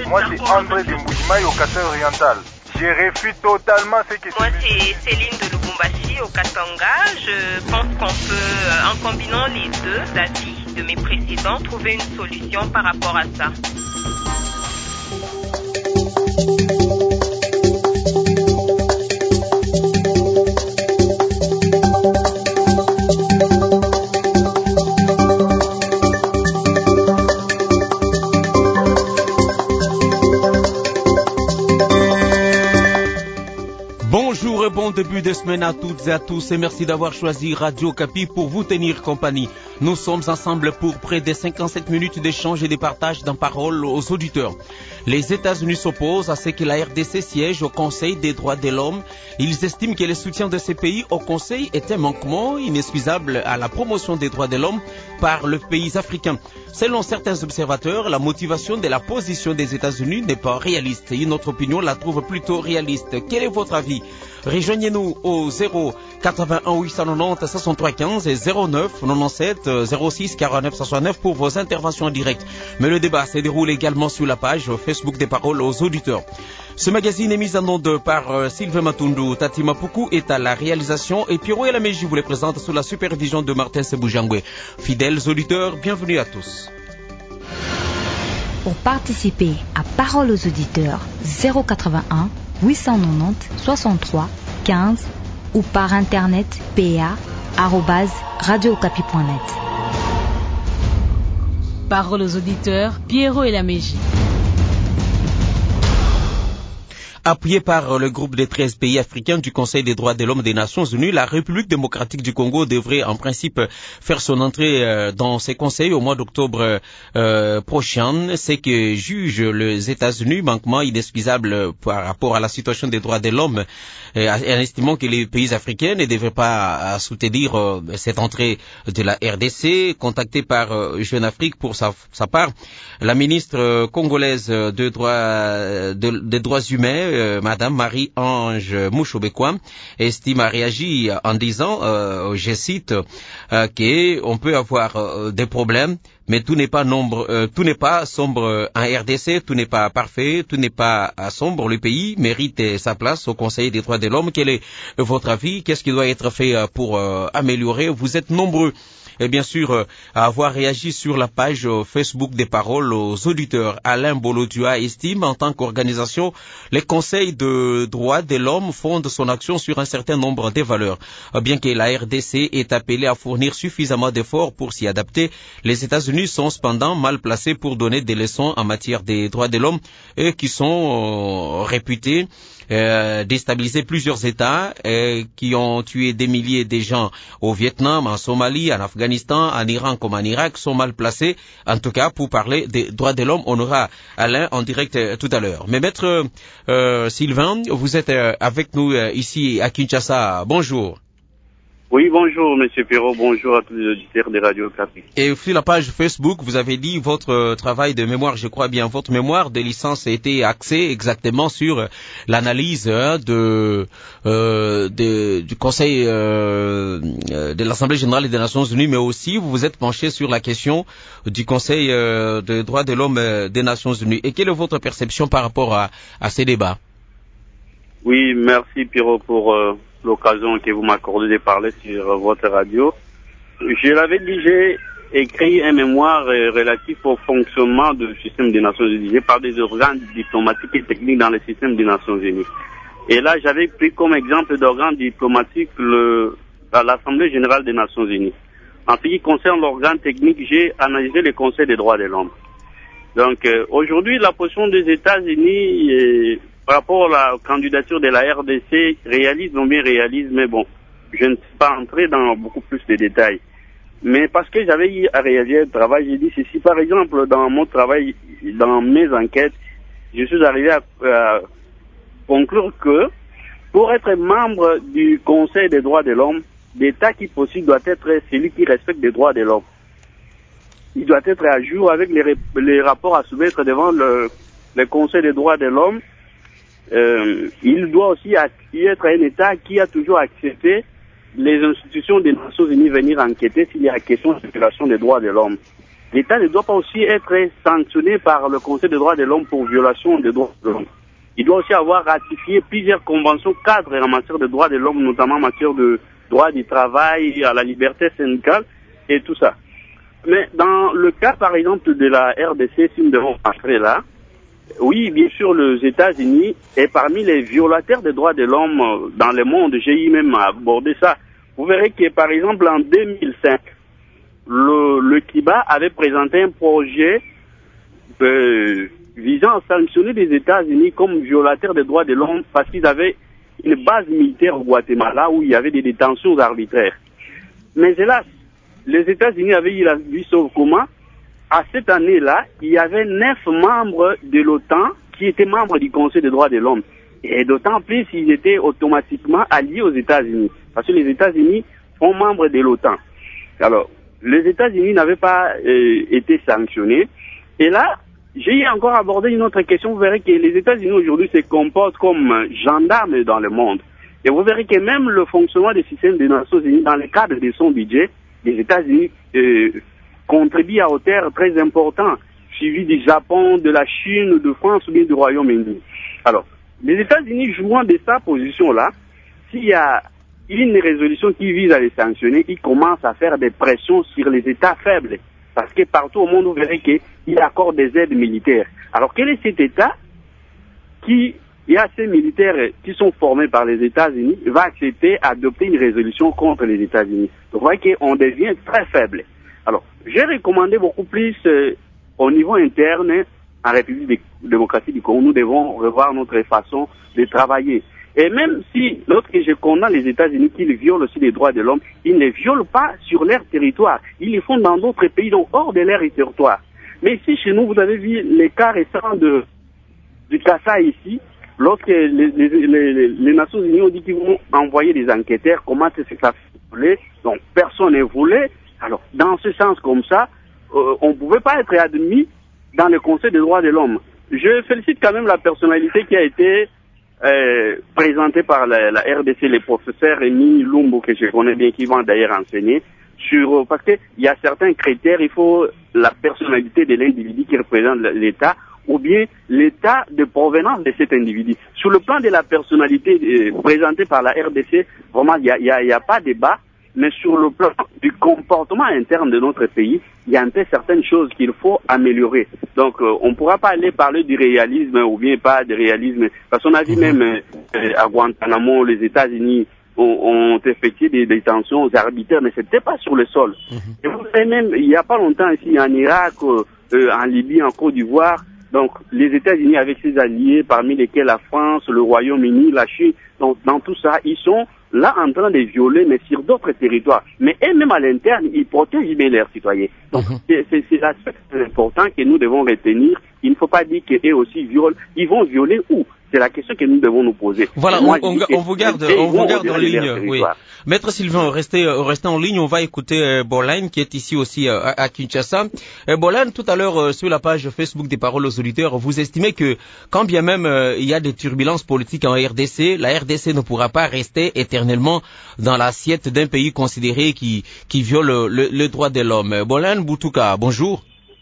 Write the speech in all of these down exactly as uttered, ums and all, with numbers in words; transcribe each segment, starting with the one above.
Moi, c'est André de Mbujimaï au Kasai oriental. Je réfute totalement ce que... Moi, c'est Céline de Lubumbashi au Katanga. Je pense qu'on peut, en combinant les deux avis de mes précédents, trouver une solution par rapport à ça. Bon début de semaine à toutes et à tous et merci d'avoir choisi Radio Okapi pour vous tenir compagnie. Nous sommes ensemble pour près de cinquante-sept minutes d'échange et de partage d'un parole aux auditeurs. Les États-Unis s'opposent à ce que la R D C siège au Conseil des droits de l'homme. Ils estiment que le soutien de ces pays au Conseil est un manquement inexcusable à la promotion des droits de l'homme par le pays africain. Selon certains observateurs, la motivation de la position des États-Unis n'est pas réaliste. Une autre opinion la trouve plutôt réaliste. Quel est votre avis? Rejoignez-nous au zéro quatre-vingt-un huit cent quatre-vingt-dix soixante-trois quinze et zéro neuf quatre-vingt-dix-sept zéro six quarante-neuf soixante-neuf pour vos interventions en direct. Mais le débat se déroule également sur la page Facebook des paroles aux auditeurs. Ce magazine est mis en onde par euh, Sylvain Matundu. Tati Mapuku est à la réalisation et Pierrot et la Mégie vous les présente sous la supervision de Martin Seboujangwe. Fidèles auditeurs, bienvenue à tous. Pour participer à Paroles aux auditeurs, zéro quatre-vingt-un huit cent quatre-vingt-dix soixante-trois quinze ou par internet p a arobase radio okapi point net. Paroles aux auditeurs, Pierrot et la Mégie. Appuyé par le groupe des treize pays africains du Conseil des droits de l'homme des Nations Unies, la République démocratique du Congo devrait en principe faire son entrée dans ces conseils au mois d'octobre euh, prochain. C'est que juge les États-Unis manquement inexcusable par rapport à la situation des droits de l'homme, euh, en estimant que les pays africains ne devraient pas soutenir euh, cette entrée de la R D C. Contactée par euh, Jeune Afrique pour sa, sa part, la ministre congolaise de droits, de, des droits humains, Euh, Madame Marie-Ange Mouchoubekwa, estime a réagi en disant, euh, je cite, euh, qu'on peut avoir euh, des problèmes, mais tout n'est pas nombre, euh, tout n'est pas sombre en R D C, tout n'est pas parfait, tout n'est pas sombre. Le pays mérite sa place au Conseil des droits de l'homme. Quel est votre avis? Qu'est-ce qui doit être fait pour euh, améliorer? Vous êtes nombreux et bien sûr euh, à avoir réagi sur la page euh, Facebook des paroles aux auditeurs. Alain Bolodua estime en tant qu'organisation, les conseils de droits de l'homme fondent son action sur un certain nombre de valeurs. Euh, bien que la R D C est appelée à fournir suffisamment d'efforts pour s'y adapter, les États-Unis sont cependant mal placés pour donner des leçons en matière des droits de l'homme et qui sont euh, réputés Euh, déstabiliser plusieurs États euh, qui ont tué des milliers de gens au Vietnam, en Somalie, en Afghanistan, en Iran comme en Irak, sont mal placés, en tout cas pour parler des droits de l'homme. On aura Alain en direct euh, tout à l'heure. Mais maître euh, Sylvain, vous êtes euh, avec nous euh, ici à Kinshasa. Bonjour. Oui, bonjour, Monsieur Perrault, bonjour à tous les auditeurs de Radio Okapi. Et sur la page Facebook, vous avez dit votre travail de mémoire, je crois bien, votre mémoire de licence a été axée exactement sur l'analyse hein, de, euh, de du Conseil euh, de l'Assemblée générale des Nations Unies, mais aussi vous vous êtes penché sur la question du Conseil euh, des droits de l'homme des Nations Unies. Et quelle est votre perception par rapport à, à ces débats? Oui, merci Perrault pour euh, l'occasion que vous m'accordez de parler sur euh, votre radio. Je l'avais dit, j'ai écrit un mémoire euh, relatif au fonctionnement du système des Nations Unies par des organes diplomatiques et techniques dans le système des Nations Unies. Et là, j'avais pris comme exemple d'organe diplomatique le, l'Assemblée générale des Nations Unies. En ce qui concerne l'organe technique, j'ai analysé le Conseil des droits de l'homme. Donc euh, aujourd'hui, la position des États-Unis est, par rapport à la candidature de la R D C, réalise ou bien réalise, mais bon, je ne suis pas entré dans beaucoup plus de détails. Mais parce que j'avais eu à réaliser le travail, j'ai dit ceci. Par exemple, dans mon travail, dans mes enquêtes, je suis arrivé à, à conclure que pour être membre du Conseil des droits de l'homme, l'État qui possible doit être celui qui respecte les droits de l'homme. Il doit être à jour avec les, les rapports à soumettre devant le, le Conseil des droits de l'homme. Euh, il doit aussi être un État qui a toujours accepté les institutions des Nations Unies venir enquêter s'il y a question de violation des droits de l'homme. l'État ne doit pas aussi être sanctionné par le Conseil des droits de l'homme pour violation des droits de l'homme. Il doit aussi avoir ratifié plusieurs conventions cadres en matière de droits de l'homme, notamment en matière de droit du travail, à la liberté syndicale et tout ça. Mais dans le cas, par exemple, de la R D C, si nous devons entrer là, oui, bien sûr, les États-Unis est parmi les violateurs des droits de l'homme dans le monde. J'ai eu même abordé ça. Vous verrez que, par exemple, en deux mille cinq, le, le Kiba avait présenté un projet de, visant à sanctionner les États-Unis comme violateurs des droits de l'homme parce qu'ils avaient une base militaire au Guatemala où il y avait des détentions arbitraires. Mais hélas, les États-Unis avaient eu la vie sauve comment? À cette année-là, il y avait neuf membres de l'OTAN qui étaient membres du Conseil des droits de l'homme. Et d'autant plus, ils étaient automatiquement alliés aux États-Unis. Parce que les États-Unis sont membres de l'OTAN. Alors, les États-Unis n'avaient pas euh, été sanctionnés. Et là, j'ai encore abordé une autre question. Vous verrez que les États-Unis aujourd'hui se comportent comme gendarmes dans le monde. Et vous verrez que même le fonctionnement des systèmes des Nations Unies, dans le cadre de son budget, les États-Unis euh, contribuent à hauteur très important, suivi du Japon, de la Chine, de France ou bien du Royaume-Uni. Alors, les États-Unis jouant de sa position-là, s'il y a une résolution qui vise à les sanctionner, ils commencent à faire des pressions sur les États faibles. Parce que partout au monde, vous verrez qu'il accorde des aides militaires. Alors, quel est cet État qui, il y a ces militaires qui sont formés par les États-Unis, va accepter d'adopter une résolution contre les États-Unis? Vous voyez qu'on devient très faible. Alors, j'ai recommandé beaucoup plus euh, au niveau interne, en République démocratique du Congo, nous devons revoir notre façon de travailler. Et même si, lorsque je condamne les États-Unis qui violent aussi les droits de l'homme, ils ne violent pas sur leur territoire. Ils le font dans d'autres pays, donc hors de leur territoire. Mais ici, chez nous, vous avez vu les cas récents de, du Kassai ici, lorsque les, les, les, les Nations Unies ont dit qu'ils vont envoyer des enquêteurs, comment est-ce que ça voulait, donc personne ne voulait. Alors, dans ce sens comme ça, euh, on ne pouvait pas être admis dans le Conseil des droits de l'homme. Je félicite quand même la personnalité qui a été euh, présentée par la, la R D C, le professeur Rémi Lumbo, que je connais bien, qui va d'ailleurs enseigner, sur, parce qu'il y a certains critères, il faut la personnalité de l'individu qui représente l'État, ou bien l'état de provenance de cet individu. Sur le plan de la personnalité euh, présentée par la R D C, vraiment, il n'y a, y a, y a pas de débat. Mais sur le plan du comportement interne de notre pays, il y a un peu certaines choses qu'il faut améliorer. Donc, euh, on ne pourra pas aller parler du réalisme ou bien pas de réalisme. Parce qu'on a vu même euh, à Guantanamo, les États-Unis ont, ont effectué des détentions arbitraires, mais c'était pas sur le sol. Mm-hmm. Et vous savez même, il n'y a pas longtemps ici en Irak, euh, en Libye, en Côte d'Ivoire, donc les États-Unis avec ses alliés, parmi lesquels la France, le Royaume-Uni, la Chine, donc dans tout ça, ils sont là en train de violer, mais sur d'autres territoires. Mais eux-mêmes à l'interne, ils protègent bien leurs citoyens. Donc mm-hmm. c'est, c'est l'aspect important que nous devons retenir. Il ne faut pas dire qu'eux aussi violent. Ils vont violer où? C'est la question que nous devons nous poser. Voilà, moi, on, on, on vous garde, on vous garde en ligne. Oui. Maître Sylvain, restez, restez en ligne. On va écouter euh, Bolan, qui est ici aussi euh, à, à Kinshasa. Euh, Bolan, tout à l'heure euh, sur la page Facebook des Paroles aux auditeurs, vous estimez que quand bien même euh, il y a des turbulences politiques en R D C, la R D C ne pourra pas rester éternellement dans l'assiette d'un pays considéré qui, qui viole le, le droit de l'homme. Bolan Boutouka, bonjour.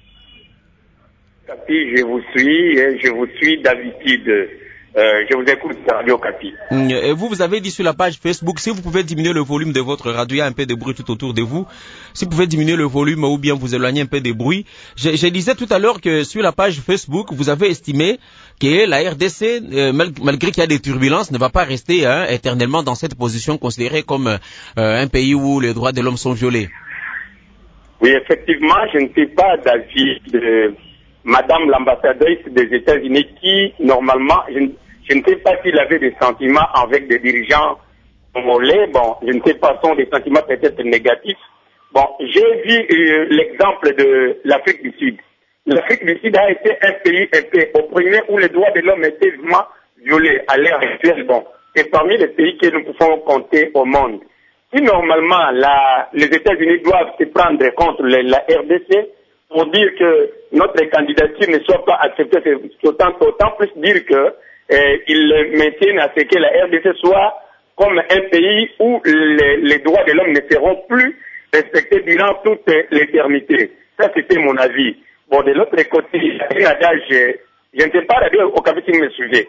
Capi, je vous suis, et je vous suis d'habitude. Euh, je vous écoute, Radio Capi. Et vous, vous avez dit sur la page Facebook, si vous pouvez diminuer le volume de votre radio, il y a un peu de bruit tout autour de vous. Si vous pouvez diminuer le volume ou bien vous éloigner un peu des bruits. Je, je disais tout à l'heure que sur la page Facebook, vous avez estimé que la R D C, euh, mal, malgré qu'il y a des turbulences, ne va pas rester hein, éternellement dans cette position considérée comme euh, un pays où les droits de l'homme sont violés. Oui, effectivement, je ne suis pas d'avis de Madame l'ambassadrice des États-Unis qui, normalement, je ne Je ne sais pas s'il avait des sentiments avec des dirigeants congolais. Bon, je ne sais pas, sont des sentiments peut-être négatifs. Bon, j'ai vu euh, l'exemple de l'Afrique du Sud. L'Afrique du Sud a été un pays un peu opprimé où les droits de l'homme étaient vraiment violés à l'heure actuelle. Bon, c'est parmi les pays que nous pouvons compter au monde. Si normalement la, les États-Unis doivent se prendre contre les, la R D C pour dire que notre candidature ne soit pas acceptée, c'est autant, autant plus dire que Euh, ils maintiennent à ce que la R D C soit comme un pays où les, les droits de l'homme ne seront plus respectés durant toute l'éternité. Ça, c'était mon avis. Bon, de l'autre côté, il y a un adage, je ne sais pas radio au capitaine me sujet.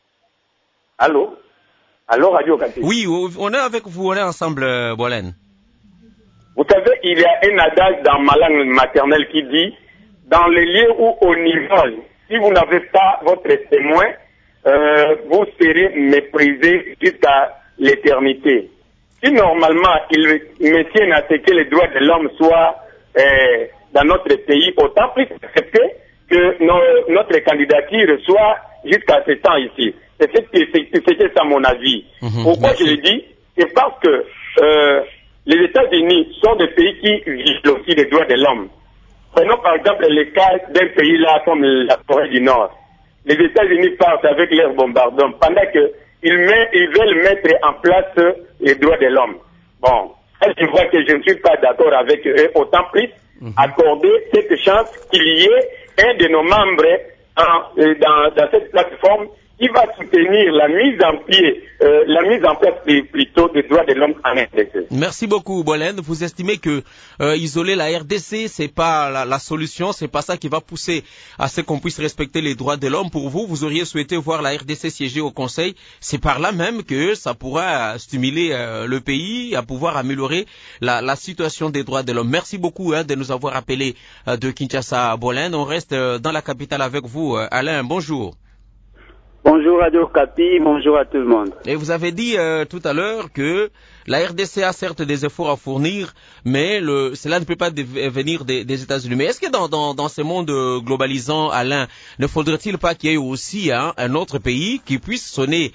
Allô? Allô, radio au capitaine? Oui, on est avec vous, on est ensemble, euh, Bolène. Vous savez, il y a un adage dans ma langue maternelle qui dit, dans les lieux où on y vole, si vous n'avez pas votre témoin, euh, vous serez méprisé jusqu'à l'éternité. Si normalement ils me tiennent à ce que les droits de l'homme soient euh, dans notre pays, autant plus accepté que nos, notre candidature soit jusqu'à ce temps ici. C'est ça mon avis. Mmh, Pourquoi merci. Je le dis? C'est parce que euh, les États-Unis sont des pays qui vivent aussi les droits de l'homme. Prenons par exemple le cas d'un pays là comme la Corée du Nord. Les États-Unis partent avec leurs bombardements pendant qu'ils ils veulent mettre en place les droits de l'homme. Bon, je vois que je ne suis pas d'accord avec eux, autant plus mmh. accorder cette chance qu'il y ait un de nos membres en, dans, dans cette plateforme qui va soutenir la mise en pied, euh, la mise en place plutôt des droits de l'homme en R D C. Merci beaucoup, Bolène. Vous estimez que euh, isoler la R D C, c'est pas la, la solution, c'est pas ça qui va pousser à ce qu'on puisse respecter les droits de l'homme. Pour vous, vous auriez souhaité voir la R D C siéger au Conseil. C'est par là même que ça pourra stimuler euh, le pays à pouvoir améliorer la, la situation des droits de l'homme. Merci beaucoup hein, de nous avoir appelé euh, de Kinshasa à Bolène. On reste euh, dans la capitale avec vous, euh, Alain. Bonjour. Bonjour Radio Capi, bonjour à tout le monde. Et vous avez dit euh, tout à l'heure que la R D C a certes des efforts à fournir, mais le, cela ne peut pas venir des, des États-Unis. Mais est-ce que dans, dans, dans ce monde globalisant, Alain, ne faudrait-il pas qu'il y ait aussi hein, un autre pays qui puisse sonner,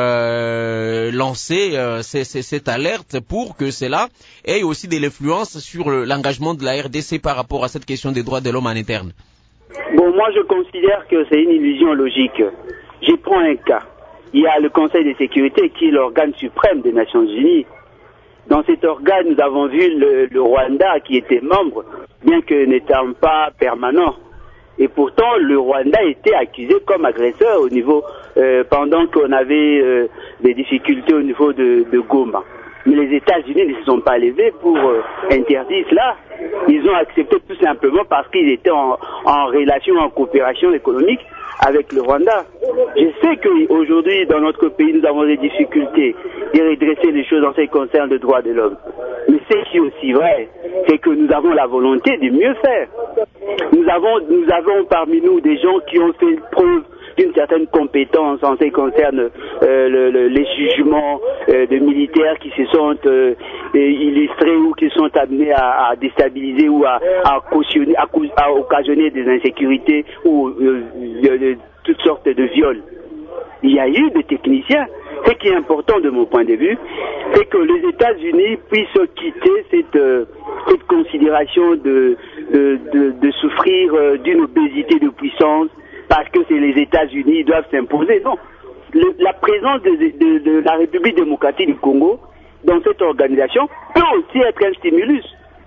euh, lancer euh, c- c- cette alerte pour que cela ait aussi de l'influence sur l'engagement de la R D C par rapport à cette question des droits de l'homme en interne? Bon, moi je considère que c'est une illusion logique. Je prends un cas. Il y a le Conseil de sécurité qui est l'organe suprême des Nations Unies. Dans cet organe, nous avons vu le, le Rwanda qui était membre, bien que n'étant pas permanent. Et pourtant, le Rwanda était accusé comme agresseur au niveau, euh, pendant qu'on avait euh, des difficultés au niveau de, de Goma. Mais les États-Unis ne se sont pas levés pour euh, interdire cela. Ils ont accepté tout simplement parce qu'ils étaient en, en relation, en coopération économique avec le Rwanda. Je sais qu'aujourd'hui, dans notre pays, nous avons des difficultés de redresser les choses en ce qui concerne le droit de l'homme. Mais ce qui est aussi vrai, c'est que nous avons la volonté de mieux faire. Nous avons, nous avons parmi nous des gens qui ont fait preuve d'une certaine compétence en ce qui concerne euh, le, le, les jugements euh, de militaires qui se sont euh, illustrés ou qui sont amenés à, à déstabiliser ou à, à, cautionner, à, à occasionner des insécurités ou euh, de, de, toutes sortes de viols. Il y a eu des techniciens. Ce qui est important de mon point de vue, c'est que les États-Unis puissent quitter cette, euh, cette considération de, de, de, de souffrir euh, d'une obésité de puissance parce que c'est les États-Unis qui doivent s'imposer. Non. Le, la présence de, de, de la République démocratique du Congo dans cette organisation peut aussi être un stimulus,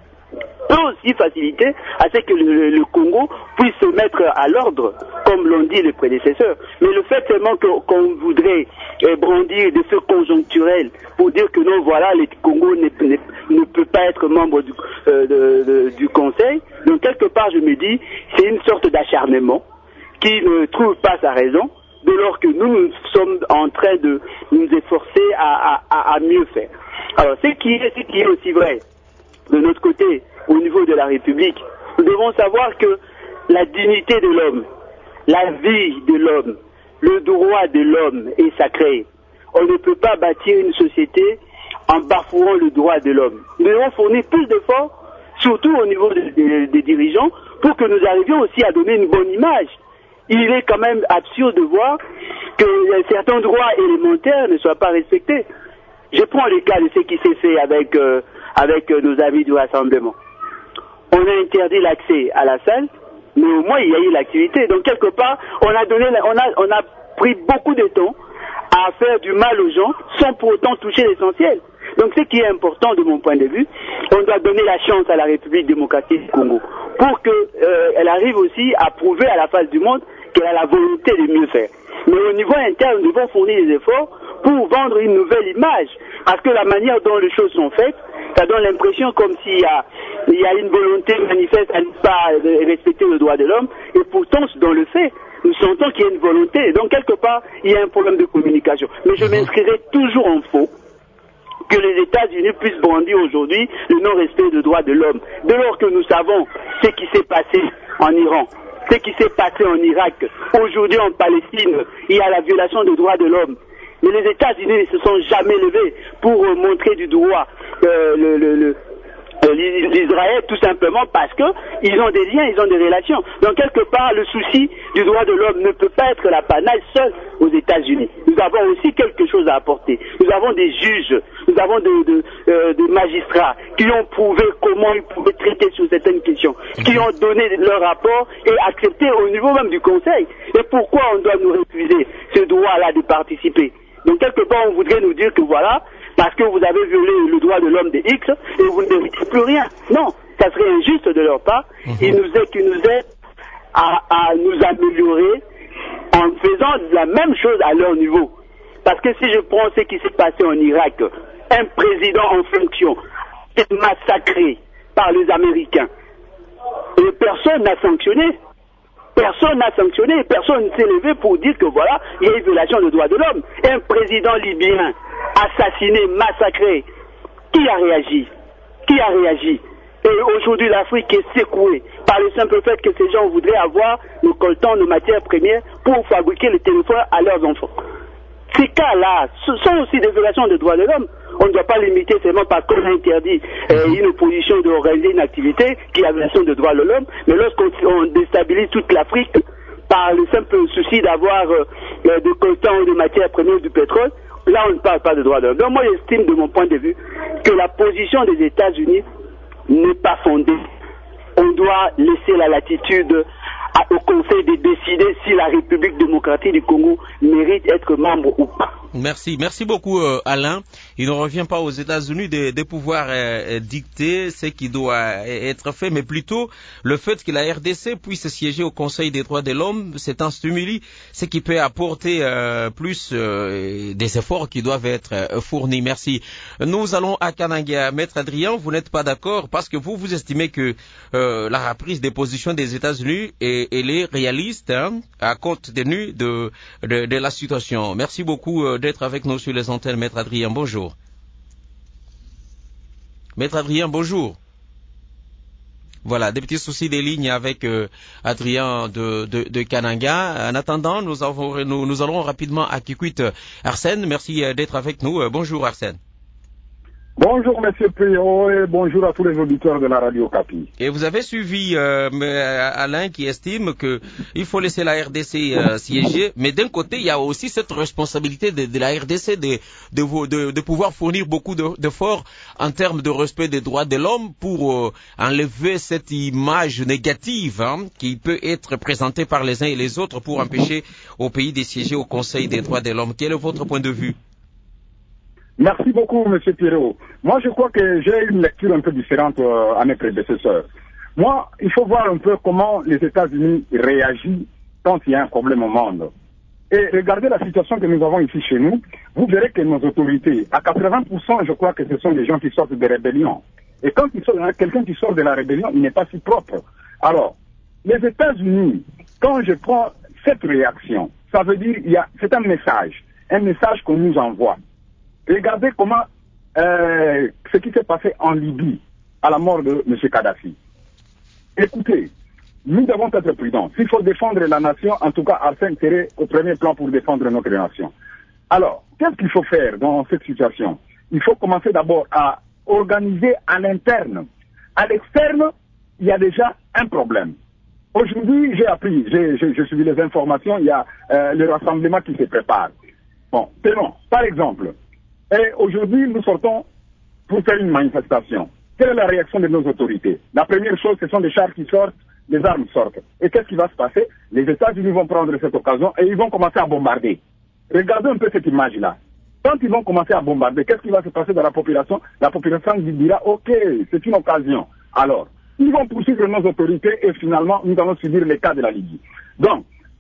peut aussi faciliter à ce que le, le Congo puisse se mettre à l'ordre, comme l'ont dit les prédécesseurs. Mais le fait seulement que, qu'on voudrait eh, brandir des faits conjoncturels pour dire que non, voilà, le Congo ne, ne, ne peut pas être membre du, euh, de, de, du Conseil. Donc quelque part, je me dis, c'est une sorte d'acharnement qui ne trouve pas sa raison, dès lors que nous, nous sommes en train de nous efforcer à, à, à mieux faire. Alors, ce qui est, ce qui est aussi vrai, de notre côté, au niveau de la République, nous devons savoir que la dignité de l'homme, la vie de l'homme, le droit de l'homme est sacré. On ne peut pas bâtir une société en bafouant le droit de l'homme. Nous devons fournir plus d'efforts, surtout au niveau des de, de dirigeants, pour que nous arrivions aussi à donner une bonne image. Il est quand même absurde de voir que certains droits élémentaires ne soient pas respectés. Je prends le cas de ce qui s'est fait avec, euh, avec euh, nos amis du Rassemblement. On a interdit l'accès à la salle, mais au moins il y a eu l'activité. Donc quelque part, on a donné, on a, on a pris beaucoup de temps à faire du mal aux gens sans pour autant toucher l'essentiel. Donc ce qui est important de mon point de vue, on doit donner la chance à la République démocratique du Congo pour qu'elle euh, arrive aussi à prouver à la face du monde qu'elle a la volonté de mieux faire. Mais au niveau interne, nous devons fournir des efforts pour vendre une nouvelle image. Parce que la manière dont les choses sont faites, Ça donne l'impression comme s'il y a, il y a une volonté manifeste à ne pas respecter le droit de l'homme, et pourtant, dans le fait, nous sentons qu'il y a une volonté. Donc, quelque part, il y a un problème de communication. Mais je m'inscrirai toujours en faux que les États-Unis puissent brandir aujourd'hui le non-respect des droits de l'homme. Dès lors que nous savons ce qui s'est passé en Iran, ce qui s'est passé en Irak, aujourd'hui en Palestine, il y a la violation des droits de l'homme. Mais les États-Unis ne se sont jamais levés pour euh, montrer du doigt euh, le, le, le, l'Israël, tout simplement parce que ils ont des liens, ils ont des relations. Donc quelque part, le souci du droit de l'homme ne peut pas être l'apanage seul aux États-Unis. Nous avons aussi quelque chose à apporter. Nous avons des juges, nous avons des de, euh, de magistrats qui ont prouvé comment ils pouvaient traiter sur certaines questions, qui ont donné leur rapport et accepté au niveau même du Conseil. Et pourquoi on doit nous refuser ce droit-là de participer? Donc quelque part, on voudrait nous dire que voilà, parce que vous avez violé le droit de l'homme des X et vous ne méritez plus rien. Non, ça serait injuste de leur part. Mm-hmm. Il nous aide, qu'ils nous aident à, à nous améliorer en faisant la même chose à leur niveau. Parce que si je prends ce qui s'est passé en Irak, un président en fonction est massacré par les Américains et personne n'a sanctionné. Personne n'a sanctionné, personne ne s'est levé pour dire que voilà, il y a une violation des droits de l'homme. Un président libyen assassiné, massacré, qui a réagi? Qui a réagi? Et aujourd'hui, l'Afrique est secouée par le simple fait que ces gens voudraient avoir nos coltans, nos matières premières pour fabriquer les téléphones à leurs enfants. Ces cas-là, ce sont aussi des violations des droits de l'homme. On ne doit pas limiter seulement parce qu'on a interdit euh, une opposition d'organiser une activité qui est la violation des droits de l'homme, mais lorsqu'on déstabilise toute l'Afrique par le simple souci d'avoir euh, de coltan ou de matières premières ou du pétrole, là on ne parle pas de droits de l'homme. Donc moi j'estime de mon point de vue que la position des États-Unis n'est pas fondée. On doit laisser la latitude au Conseil de décider si la République démocratique du Congo mérite d'être membre ou pas. Merci, merci beaucoup euh, Alain. Il ne revient pas aux États-Unis de, de pouvoir euh, dicter ce qui doit être fait, mais plutôt le fait que la R D C puisse siéger au Conseil des droits de l'homme, c'est un stimuli, ce qui peut apporter euh, plus euh, des efforts qui doivent être euh, fournis. Merci. Nous allons à Kananga. Maître Adrien, vous n'êtes pas d'accord parce que vous, vous estimez que euh, la reprise des positions des États-Unis est, elle est réaliste hein, à compte tenu de, de, de la situation. Merci beaucoup euh, d'être avec nous sur les antennes. Maître Adrien, bonjour. Maître Adrien, bonjour. Voilà, des petits soucis des lignes avec euh, Adrien de, de, de Kananga. En attendant, nous, avons, nous, nous allons rapidement à Kikwit. Arsène, merci euh, d'être avec nous. Euh, bonjour Arsène. Bonjour Monsieur Priot et bonjour à tous les auditeurs de la Radio Capi. Et vous avez suivi euh, Alain qui estime que il faut laisser la R D C euh, siéger, mais d'un côté il y a aussi cette responsabilité de, de la R D C de, de, de, de pouvoir fournir beaucoup d'efforts en termes de respect des droits de l'homme pour euh, enlever cette image négative hein, qui peut être présentée par les uns et les autres pour empêcher au pays de siéger au Conseil des droits de l'homme. Quel est votre point de vue? Merci beaucoup, Monsieur Pirot. Moi, je crois que j'ai une lecture un peu différente euh, à mes prédécesseurs. Moi, il faut voir un peu comment les États-Unis réagissent quand il y a un problème au monde. Et regardez la situation que nous avons ici chez nous. Vous verrez que nos autorités, à quatre-vingts pour cent, je crois que ce sont des gens qui sortent des rébellions. Et quand il sort, quelqu'un qui sort de la rébellion, il n'est pas si propre. Alors, les États-Unis, quand je prends cette réaction, ça veut dire, il y a, c'est un message, un message qu'on nous envoie. Regardez comment euh, ce qui s'est passé en Libye à la mort de M. Kadhafi. Écoutez, nous devons être prudents. S'il faut défendre la nation, en tout cas Arsène serait au premier plan pour défendre notre nation. Alors, qu'est-ce qu'il faut faire dans cette situation? Il faut commencer d'abord à organiser à l'interne. À l'externe, il y a déjà un problème. Aujourd'hui, j'ai appris, j'ai, j'ai, je suivi les informations, il y a euh, le rassemblement qui se prépare. Bon, tenons, par exemple, et aujourd'hui, nous sortons pour faire une manifestation. Quelle est la réaction de nos autorités? La première chose, ce sont des chars qui sortent, les armes sortent. Et qu'est-ce qui va se passer? Les États-Unis vont prendre cette occasion et ils vont commencer à bombarder. Regardez un peu cette image-là. Quand ils vont commencer à bombarder, qu'est-ce qui va se passer dans la population? La population dira, ok, c'est une occasion. Alors, ils vont poursuivre nos autorités et finalement, nous allons subir les cas de la Libye. Donc,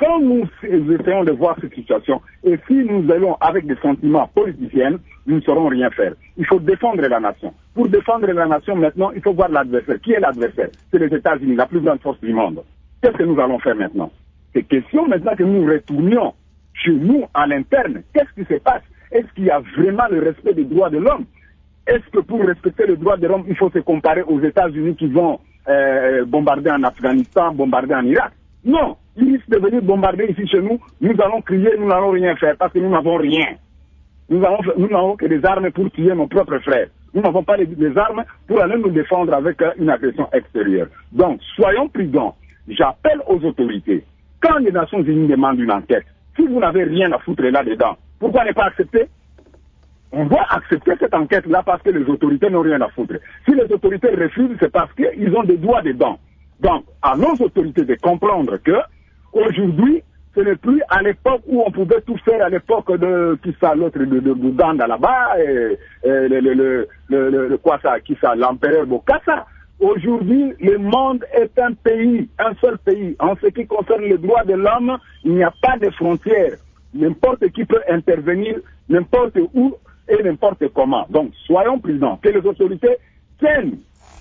quand nous essayons de voir cette situation, et si nous allons avec des sentiments politiciens, nous ne saurons rien faire. Il faut défendre la nation. Pour défendre la nation, maintenant, il faut voir l'adversaire. Qui est l'adversaire? C'est les États-Unis, la plus grande force du monde. Qu'est-ce que nous allons faire maintenant? C'est question maintenant que nous retournions chez nous, à l'interne. Qu'est-ce qui se passe? Est-ce qu'il y a vraiment le respect des droits de l'homme? Est-ce que pour respecter les droits de l'homme, il faut se comparer aux États-Unis qui vont euh, bombarder en Afghanistan, bombarder en Irak? Non, ils risquent de venir bombarder ici chez nous. Nous allons crier, nous n'allons rien faire parce que nous n'avons rien. Nous n'avons que des armes pour tuer nos propres frères. Nous n'avons pas des armes pour aller nous défendre avec une agression extérieure. Donc, soyons prudents. J'appelle aux autorités. Quand les Nations Unies demandent une enquête, si vous n'avez rien à foutre là-dedans, pourquoi ne pas accepter? On doit accepter cette enquête-là parce que les autorités n'ont rien à foutre. Si les autorités refusent, c'est parce qu'ils ont des doigts dedans. Donc, à nos autorités de comprendre que, aujourd'hui, ce n'est plus à l'époque où on pouvait tout faire, à l'époque de, qui ça, l'autre, de, de Bouganda là-bas, et, et le, le, le, le, le, quoi ça, qui ça, l'empereur Bokassa. Aujourd'hui, le monde est un pays, un seul pays. En ce qui concerne les droits de l'homme, il n'y a pas de frontières. N'importe qui peut intervenir, n'importe où et n'importe comment. Donc, soyons prudents, que les autorités tiennent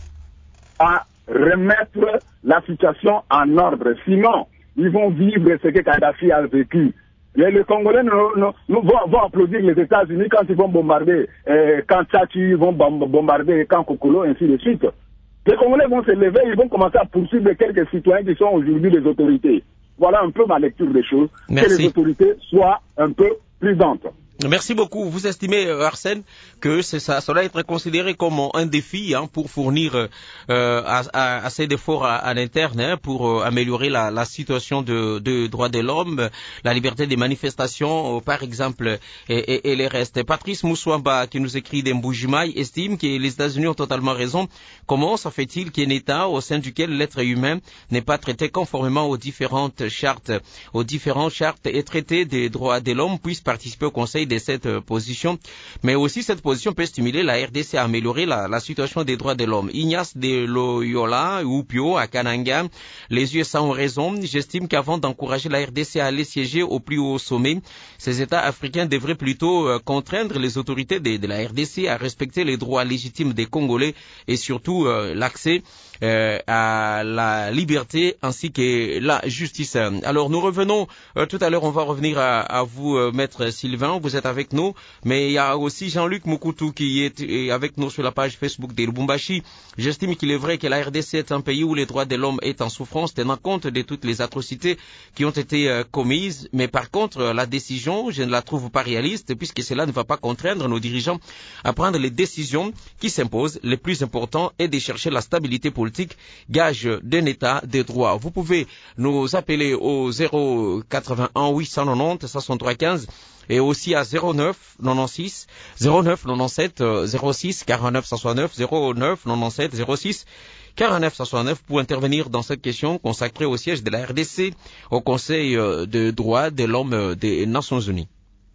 à remettre la situation en ordre. Sinon, ils vont vivre ce que Kadhafi a vécu. Les, les Congolais nous, nous, nous vont, vont applaudir les États-Unis quand ils vont bombarder, euh, quand Tchachi vont bombarder, quand Kokolo, ainsi de suite. Les Congolais vont se lever, ils vont commencer à poursuivre quelques citoyens qui sont aujourd'hui des autorités. Voilà un peu ma lecture des choses. Merci. Que les autorités soient un peu prudentes. Merci beaucoup. Vous estimez, Arsène, que c'est ça, cela être considéré comme un défi hein, pour fournir euh, à, à, assez d'efforts à, à l'interne hein, pour euh, améliorer la, la situation de, de droits de l'homme, la liberté des manifestations, euh, par exemple, et, et, et les restes. Patrice Moussouamba, qui nous écrit d'Mboujimaï, estime que les États-Unis ont totalement raison. Comment ça fait-il qu'un État au sein duquel l'être humain n'est pas traité conformément aux différentes chartes, aux différentes chartes et traités des droits de l'homme puisse participer au Conseil de cette position, mais aussi cette position peut stimuler la R D C à améliorer la, la situation des droits de l'homme. Ignace de Loyola ou Pio à Kananga, les U S A ont raison. J'estime qu'avant d'encourager la R D C à aller siéger au plus haut sommet, ces États africains devraient plutôt euh, contraindre les autorités de, de la R D C à respecter les droits légitimes des Congolais et surtout euh, l'accès euh, à la liberté ainsi que la justice. Alors nous revenons, euh, tout à l'heure on va revenir à, à vous, euh, Maître Sylvain, vous êtes avec nous, mais il y a aussi Jean-Luc Moukoutou qui est avec nous sur la page Facebook de Lubumbashi. J'estime qu'il est vrai que la R D C est un pays où les droits de l'homme est en souffrance, tenant compte de toutes les atrocités qui ont été euh, commises, mais par contre la décision, je ne la trouve pas réaliste puisque cela ne va pas contraindre nos dirigeants à prendre les décisions qui s'imposent. Le plus important est de chercher la stabilité politique, gage d'un état de droit. Vous pouvez nous appeler au zéro quatre-vingt-un huit cent quatre-vingt-dix soixante-trois quinze et aussi à zéro neuf quatre-vingt-seize zéro neuf quatre-vingt-dix-sept zéro six quarante-neuf soixante-neuf zéro neuf quatre-vingt-dix-sept zéro six quarante-neuf soixante-neuf pour intervenir dans cette question consacrée au siège de la R D C au Conseil de droits de l'homme des Nations Unies.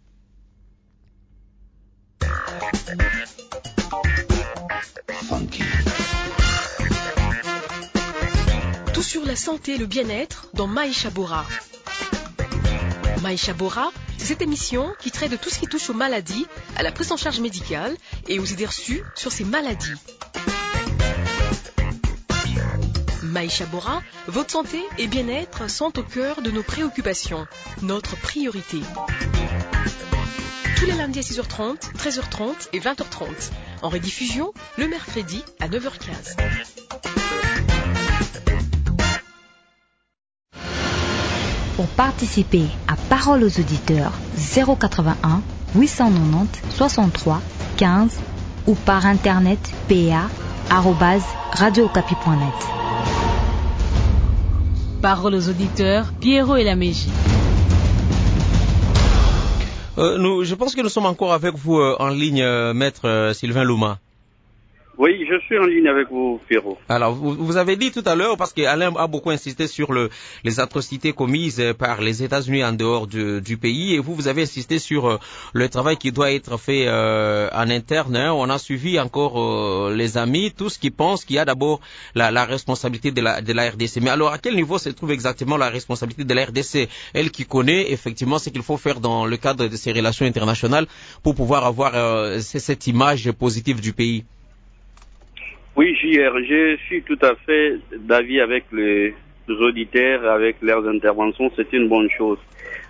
Tout sur la santé et le bien-être dans Maïcha Bora. Maïcha Bora, c'est cette émission qui traite de tout ce qui touche aux maladies, à la prise en charge médicale et aux idées reçues sur ces maladies. Maïcha Bora, votre santé et bien-être sont au cœur de nos préoccupations, notre priorité. Tous les lundis à six heures trente, treize heures trente et vingt heures trente. En rediffusion, le mercredi à neuf heures quinze. Pour participer à Parole aux auditeurs, zéro quatre-vingt-un huit cent quatre-vingt-dix soixante-trois quinze ou par internet p a arobase radio okapi point net. Parole aux auditeurs, Pierrot et la Mégie. Euh, nous, je pense que nous sommes encore avec vous euh, en ligne, euh, Maître euh, Sylvain Louma. Oui, je suis en ligne avec vous, Pierrot. Alors, vous, vous avez dit tout à l'heure, parce qu'Alain a beaucoup insisté sur le, les atrocités commises par les États-Unis en dehors du, du pays, et vous, vous avez insisté sur euh, le travail qui doit être fait euh, en interne. Hein. On a suivi encore euh, les amis, tous qui pensent qu'il y a d'abord la, la responsabilité de la, de la R D C. Mais alors, à quel niveau se trouve exactement la responsabilité de la R D C? Elle qui connaît effectivement ce qu'il faut faire dans le cadre de ces relations internationales pour pouvoir avoir euh, cette image positive du pays. Oui, J R, je suis tout à fait d'avis avec les auditeurs, avec leurs interventions, c'est une bonne chose.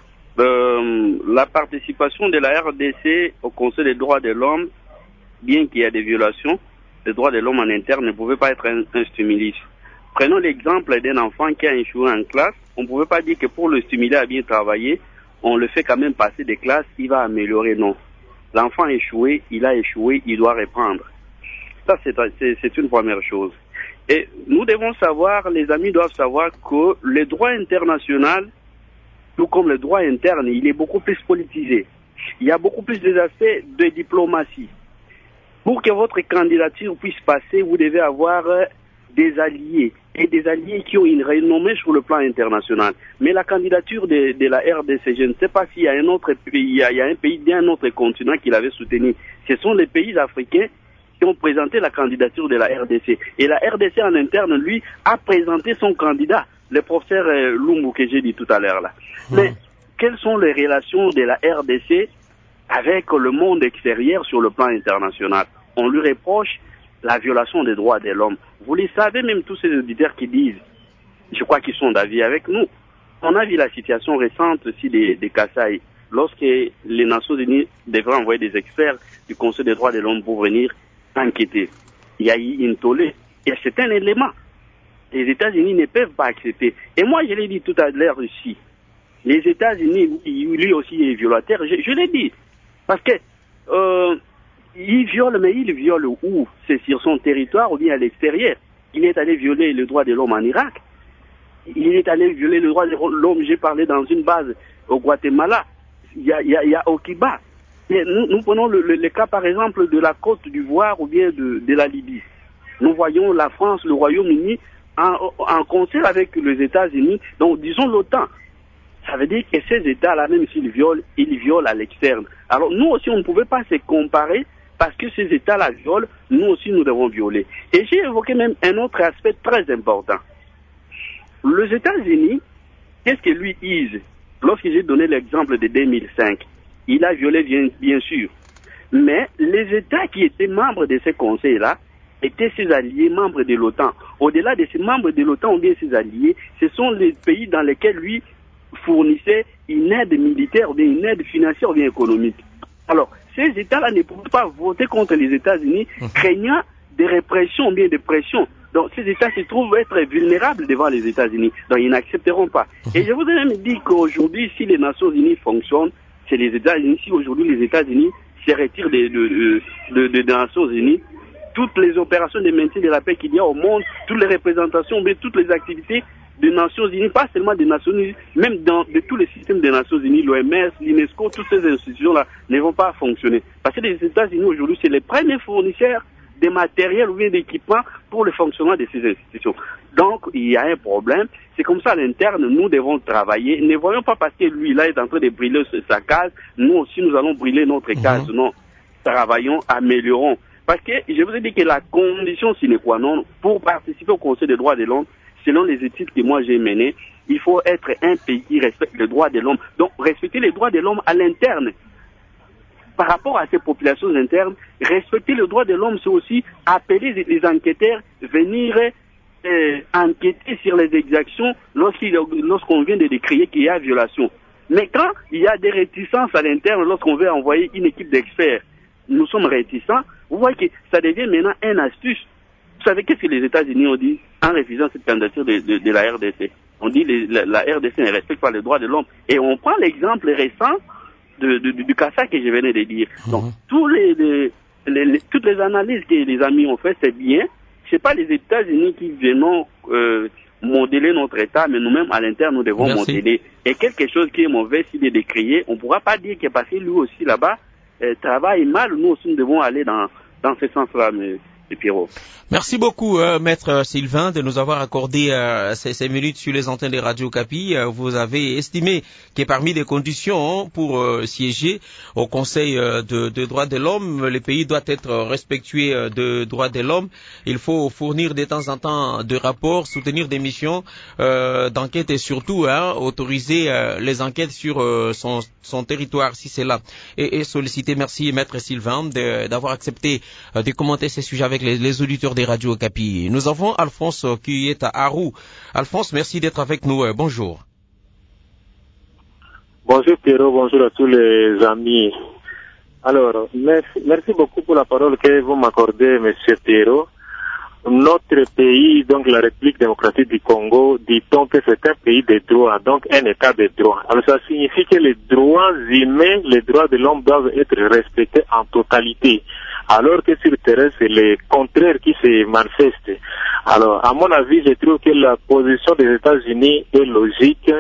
Euh, la participation de la R D C au Conseil des droits de l'homme, bien qu'il y ait des violations, les droits de l'homme en interne ne pouvaient pas être un, un stimulus. Prenons l'exemple d'un enfant qui a échoué en classe. On ne pouvait pas dire que pour le stimuler à bien travailler, on le fait quand même passer des classes, il va améliorer. Non. L'enfant a échoué, il a échoué, il doit reprendre. Ça, c'est, c'est, c'est une première chose. Et nous devons savoir, les amis doivent savoir que le droit international, tout comme le droit interne, il est beaucoup plus politisé. Il y a beaucoup plus d'aspects de diplomatie. Pour que votre candidature puisse passer, vous devez avoir des alliés, et des alliés qui ont une renommée sur le plan international. Mais la candidature de, de la R D C, je ne sais pas s'il y a un autre pays, il y a, il y a un pays d'un autre continent qui l'avait soutenu. Ce sont les pays africains qui ont présenté la candidature de la R D C. Et la R D C en interne, lui, a présenté son candidat, le professeur euh, Lumbu, que j'ai dit tout à l'heure là. Mmh. Mais quelles sont les relations de la R D C avec le monde extérieur sur le plan international? On lui reproche la violation des droits de l'homme. Vous les savez, même tous ces auditeurs qui disent, je crois qu'ils sont d'avis avec nous. On a vu la situation récente aussi des, des Kasaï, lorsque les Nations Unies devraient envoyer des experts du Conseil des droits de l'homme pour venir enquêter. Il y a eu une tollée. Et c'est un élément. Les États-Unis ne peuvent pas accepter. Et moi, je l'ai dit tout à l'heure ici. Les États-Unis, lui aussi, est violateur. Je, je l'ai dit. Parce que, euh, il viole, mais il viole où? C'est sur son territoire ou bien à l'extérieur. Il est allé violer le droit de l'homme en Irak. Il est allé violer le droit de l'homme, j'ai parlé dans une base au Guatemala. Il y a, il y a, il y a au Kiba. Et nous, nous prenons le, le, le cas, par exemple, de la Côte d'Ivoire ou bien de, de la Libye. Nous voyons la France, le Royaume-Uni en, en concert avec les États-Unis. Donc, disons l'OTAN. Ça veut dire que ces États-là, même s'ils violent, ils violent à l'externe. Alors, nous aussi, on ne pouvait pas se comparer parce que ces États-là violent, nous aussi, nous devons violer. Et j'ai évoqué même un autre aspect très important. Les États-Unis, qu'est-ce que lui disent? Lorsque j'ai donné l'exemple de deux mille cinq, il a violé bien, bien sûr. Mais les États qui étaient membres de ce conseil-là étaient ses alliés membres de l'OTAN. Au-delà de ces membres de l'OTAN ou bien ses alliés, ce sont les pays dans lesquels lui fournissait une aide militaire ou bien une aide financière ou bien économique. Alors, ces États-là ne pouvaient pas voter contre les États-Unis, craignant des répressions ou bien des pressions. Donc, ces États se trouvent être vulnérables devant les États-Unis. Donc, ils n'accepteront pas. Et je vous ai même dit qu'aujourd'hui, si les Nations Unies fonctionnent, c'est les États-Unis. Si aujourd'hui les États-Unis se retirent des de, de, de, de, de Nations Unies, toutes les opérations de maintien de la paix qu'il y a au monde, toutes les représentations, mais toutes les activités des Nations Unies, pas seulement des Nations Unies, même dans de tous les systèmes des Nations Unies, l'O M S, l'UNESCO, toutes ces institutions-là ne vont pas fonctionner. Parce que les États-Unis aujourd'hui, c'est les premiers fournisseurs des matériels ou bien d'équipements pour le fonctionnement de ces institutions. Donc, il y a un problème. C'est comme ça à l'interne, nous devons travailler. Ne voyons pas parce que lui, là, est en train de brûler sa case, nous aussi, nous allons brûler notre case. Mm-hmm. Non. Travaillons, améliorons. Parce que, je vous ai dit que la condition sine qua non pour participer au Conseil des droits de l'homme, selon les études que moi j'ai menées, il faut être un pays qui respecte les droits de l'homme. Donc, respecter les droits de l'homme à l'interne. Par rapport à ces populations internes, respecter les droits de l'homme, c'est aussi appeler les enquêteurs venir euh, enquêter sur les exactions lorsqu'on vient de décrire qu'il y a violation. Mais quand il y a des réticences à l'interne, lorsqu'on veut envoyer une équipe d'experts, nous sommes réticents, vous voyez que ça devient maintenant une astuce. Vous savez qu'est-ce que les États-Unis ont dit en refusant cette candidature de, de, de la R D C? On dit que la, la R D C ne respecte pas les droits de l'homme. Et on prend l'exemple récent de, de, du cas que je venais de dire. Mmh. Donc, tous les, les, les, les, toutes les analyses que les amis ont fait, c'est bien. C'est pas les États-Unis qui viennent euh, modeler notre État, mais nous-mêmes, à l'interne, nous devons Merci. modeler. Et quelque chose qui est mauvais, s'il est décrié, on ne pourra pas dire que parce que lui aussi, là-bas, euh, travaille mal, nous aussi, nous devons aller dans, dans ce sens-là. Mais Pierrot. Merci beaucoup, euh, Maître Sylvain, de nous avoir accordé euh, ces, ces minutes sur les antennes de Radio Okapi. Euh, vous avez estimé que parmi les conditions pour euh, siéger au Conseil euh, de, de droits de l'homme, le pays doit être respectueux euh, de droits de l'homme. Il faut fournir de temps en temps de rapports, soutenir des missions euh, d'enquête et surtout hein, autoriser euh, les enquêtes sur euh, son, son territoire, si c'est là. Et, et solliciter, merci, Maître Sylvain, de, d'avoir accepté euh, de commenter ces sujets avec les, les auditeurs des radios Okapi. Nous avons Alphonse qui est à Arou. Alphonse, merci d'être avec nous. Bonjour. Bonjour Pierrot, bonjour à tous les amis. Alors, merci, merci beaucoup pour la parole que vous m'accordez, Monsieur Pierrot. Notre pays, donc la République démocratique du Congo, dit-on que c'est un pays de droit, donc un état de droit. Alors ça signifie que les droits humains, les droits de l'homme doivent être respectés en totalité. Alors que sur le terrain, c'est le contraire qui se manifeste. Alors, à mon avis, je trouve que la position des États-Unis est logique,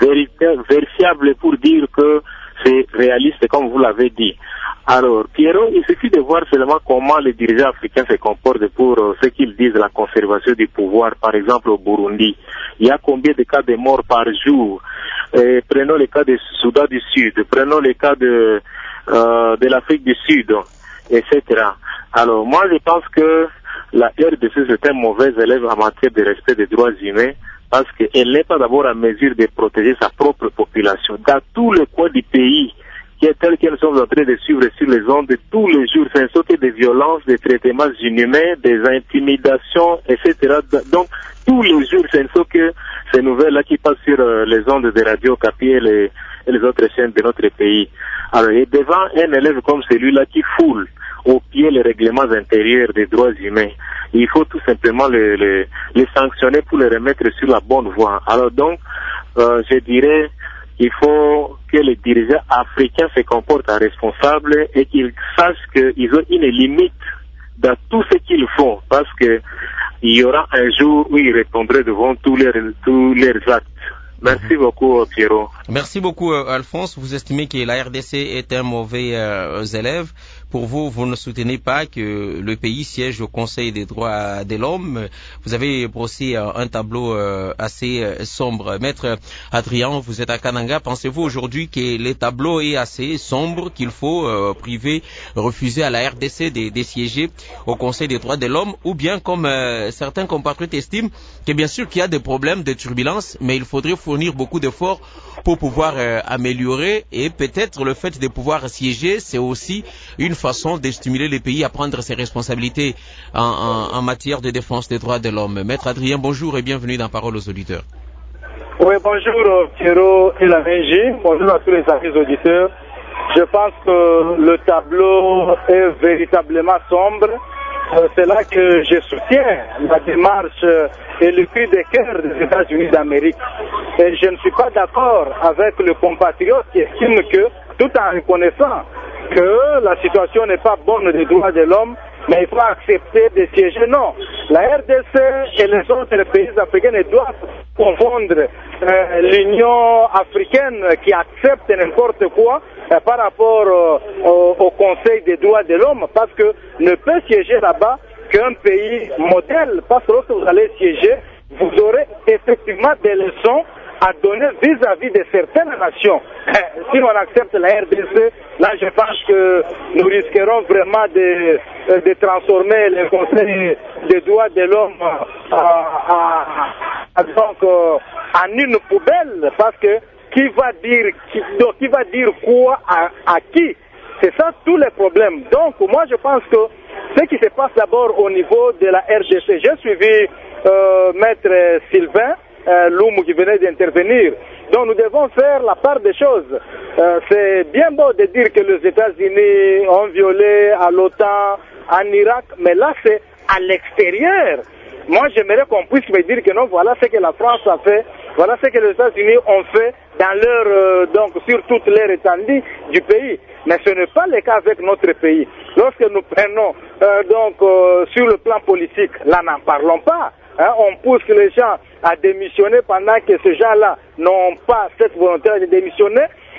vérifiable pour dire que c'est réaliste, comme vous l'avez dit. Alors, Pierrot, il suffit de voir seulement comment les dirigeants africains se comportent pour euh, ce qu'ils disent, la conservation du pouvoir. Par exemple, au Burundi, il y a combien de cas de morts par jour? Et prenons le cas du Soudan du Sud, prenons le cas de, euh, de l'Afrique du Sud, et cetera. Alors, moi, je pense que la R D C, c'est un mauvais élève en matière de respect des droits humains, parce qu'elle n'est pas d'abord en mesure de protéger sa propre population. Dans tous les coins du pays, qui est tel qu'elles sont en train de suivre sur les ondes tous les jours, c'est un saut des violences, des traitements inhumains, des intimidations, et cetera. Donc, tous les jours, c'est un saut que ces nouvelles-là qui passent sur euh, les ondes de Radio Okapi et les, et les autres chaînes de notre pays. Alors, et devant un élève comme celui-là qui foule au pied les règlements intérieurs des droits humains, il faut tout simplement les, les, les sanctionner pour les remettre sur la bonne voie. Alors donc, euh, je dirais il faut que les dirigeants africains se comportent en responsables et qu'ils sachent qu'ils ont une limite dans tout ce qu'ils font, parce que il y aura un jour où ils répondraient devant tous leurs, tous leurs actes. Merci mmh. beaucoup, Pierrot. Merci beaucoup, Alphonse. Vous estimez que la R D C est un mauvais euh, élève. Pour vous, vous ne soutenez pas que le pays siège au Conseil des droits de l'homme. Vous avez brossé euh, un tableau euh, assez euh, sombre. Maître Adrien, vous êtes à Kananga. Pensez-vous aujourd'hui que le tableau est assez sombre, qu'il faut euh, priver, refuser à la R D C de, de siéger au Conseil des droits de l'homme, ou bien comme euh, certains compatriotes estiment que bien sûr qu'il y a des problèmes de turbulence, mais il faudrait fournir beaucoup d'efforts pour pouvoir euh, améliorer, et peut-être le fait de pouvoir siéger, c'est aussi une façon de stimuler les pays à prendre ses responsabilités en, en, en matière de défense des droits de l'homme. Maître Adrien, bonjour et bienvenue dans Parole aux auditeurs. Oui, bonjour Pierrot et la Régie, bonjour à tous les amis auditeurs. Je pense que le tableau est véritablement sombre. Euh, c'est là que je soutiens la démarche et le cri de cœur des États-Unis d'Amérique. Et je ne suis pas d'accord avec le compatriote qui estime que, tout en reconnaissant que la situation n'est pas bonne des droits de l'homme, mais il faut accepter de siéger. Non, la R D C et les autres pays africains ne doivent confondre euh, l'Union africaine qui accepte n'importe quoi euh, par rapport euh, au, au Conseil des droits de l'homme, parce que ne peut siéger là-bas qu'un pays modèle, parce que lorsque vous allez siéger, vous aurez effectivement des leçons à donner vis-à-vis de certaines nations. Si on accepte la R D C, là je pense que nous risquerons vraiment de, de transformer le Conseil des droits de l'homme donc, en une poubelle, parce que qui va dire, qui, donc, qui va dire quoi à, à qui? C'est ça tous les problèmes. Donc moi je pense que ce qui se passe d'abord au niveau de la R D C, j'ai suivi euh, Maître Sylvain Euh, Loum qui venait d'intervenir. Donc nous devons faire la part des choses. Euh, c'est bien beau de dire que les États-Unis ont violé à l'OTAN, en Irak, mais là c'est à l'extérieur. Moi j'aimerais qu'on puisse me dire que non, voilà ce que la France a fait, voilà ce que les États-Unis ont fait dans leur, euh, donc sur toute leur étendue du pays. Mais ce n'est pas le cas avec notre pays. Lorsque nous prenons euh, donc euh, sur le plan politique, là n'en parlons pas. Hein, on pousse les gens à démissionner pendant que ces gens-là n'ont pas cette volonté de démissionner.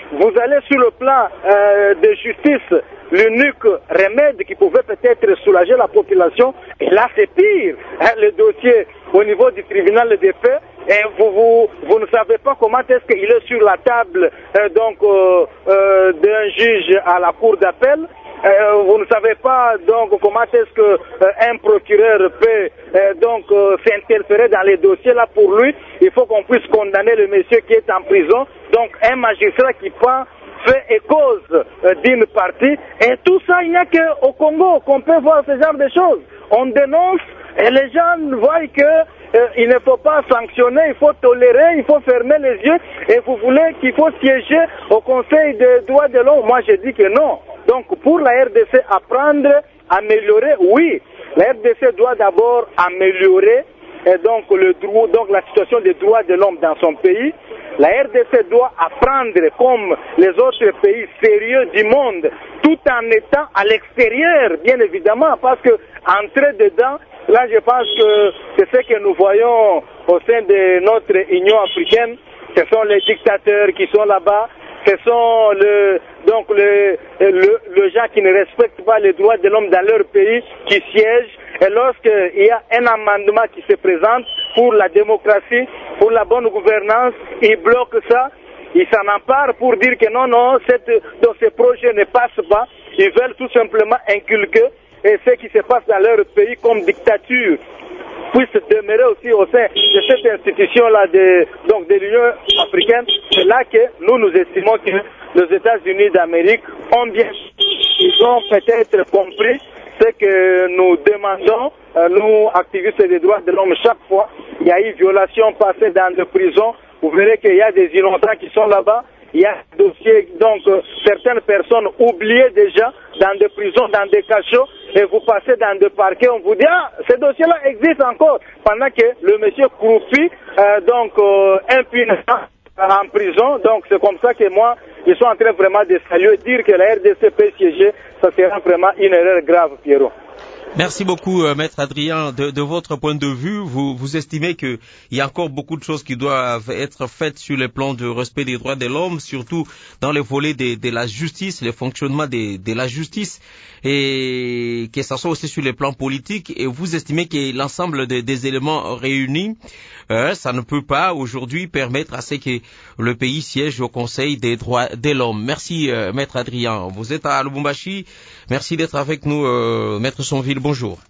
vous allez sur le plan euh, de justice, l'unique remède qui pouvait peut-être soulager la population, et là c'est pire. Hein, le dossier au niveau du tribunal des faits, et vous, vous, vous ne savez pas comment est-ce qu'il est sur la table euh, donc euh, euh, d'un juge à la cour d'appel. Euh, vous ne savez pas donc comment est-ce que euh, un procureur peut euh, donc euh, s'interférer dans les dossiers. Là pour lui, il faut qu'on puisse condamner le monsieur qui est en prison. Donc un magistrat qui prend fait et cause euh, d'une partie. Et tout ça, il n'y a qu'au Congo qu'on peut voir ce genre de choses. On dénonce et les gens voient que euh, il ne faut pas sanctionner, il faut tolérer, il faut fermer les yeux. Et vous voulez qu'il faut siéger au Conseil des droits de l'homme? Moi, je dis que non. Donc, pour la R D C, apprendre, améliorer, oui. La R D C doit d'abord améliorer et donc, le droit, donc la situation des droits de l'homme dans son pays. La R D C doit apprendre comme les autres pays sérieux du monde, tout en étant à l'extérieur, bien évidemment, parce que entrer dedans, là je pense que c'est ce que nous voyons au sein de notre Union africaine. Ce sont les dictateurs qui sont là-bas. Ce sont le, donc le, le, le gens qui ne respectent pas les droits de l'homme dans leur pays qui siègent. Et lorsqu'il y a un amendement qui se présente pour la démocratie, pour la bonne gouvernance, ils bloquent ça. Ils s'en emparent pour dire que non, non, cette, donc ce projet ne passe pas. Ils veulent tout simplement inculquer et ce qui se passe dans leur pays comme dictature puisse demeurer aussi au sein de cette institution-là de, donc de l'Union africaine. C'est là que nous nous estimons que les États-Unis d'Amérique ont bien, ils ont peut-être compris ce que nous demandons, euh, nous activistes des droits de l'homme. Chaque fois, il y a eu violation passée dans des prisons. Vous verrez qu'il y a des innocents qui sont là-bas. Il y a des dossiers, donc euh, certaines personnes oubliées déjà dans des prisons, dans des cachots, et vous passez dans des parquets, on vous dit ah, ce dossier-là existe encore, pendant que le monsieur croupit euh, donc euh, impunément en prison. Donc c'est comme ça que moi, ils sont en train vraiment de saluer, dire que la R D C peut siéger, ça sera vraiment une erreur grave, Pierrot. Merci beaucoup, euh, Maître Adrien. De, de votre point de vue, vous, vous estimez qu'il y a encore beaucoup de choses qui doivent être faites sur le plan du respect des droits de l'homme, surtout dans les volets de, de la justice, le fonctionnement de, de la justice, et que ça soit aussi sur le plan politique. Et vous estimez que l'ensemble de, des éléments réunis, euh, ça ne peut pas aujourd'hui permettre à ce que le pays siège au Conseil des droits de l'homme. Merci, euh, Maître Adrien. Vous êtes à Lubumbashi. Merci d'être avec nous, euh, Maître Sonville. Bonjour.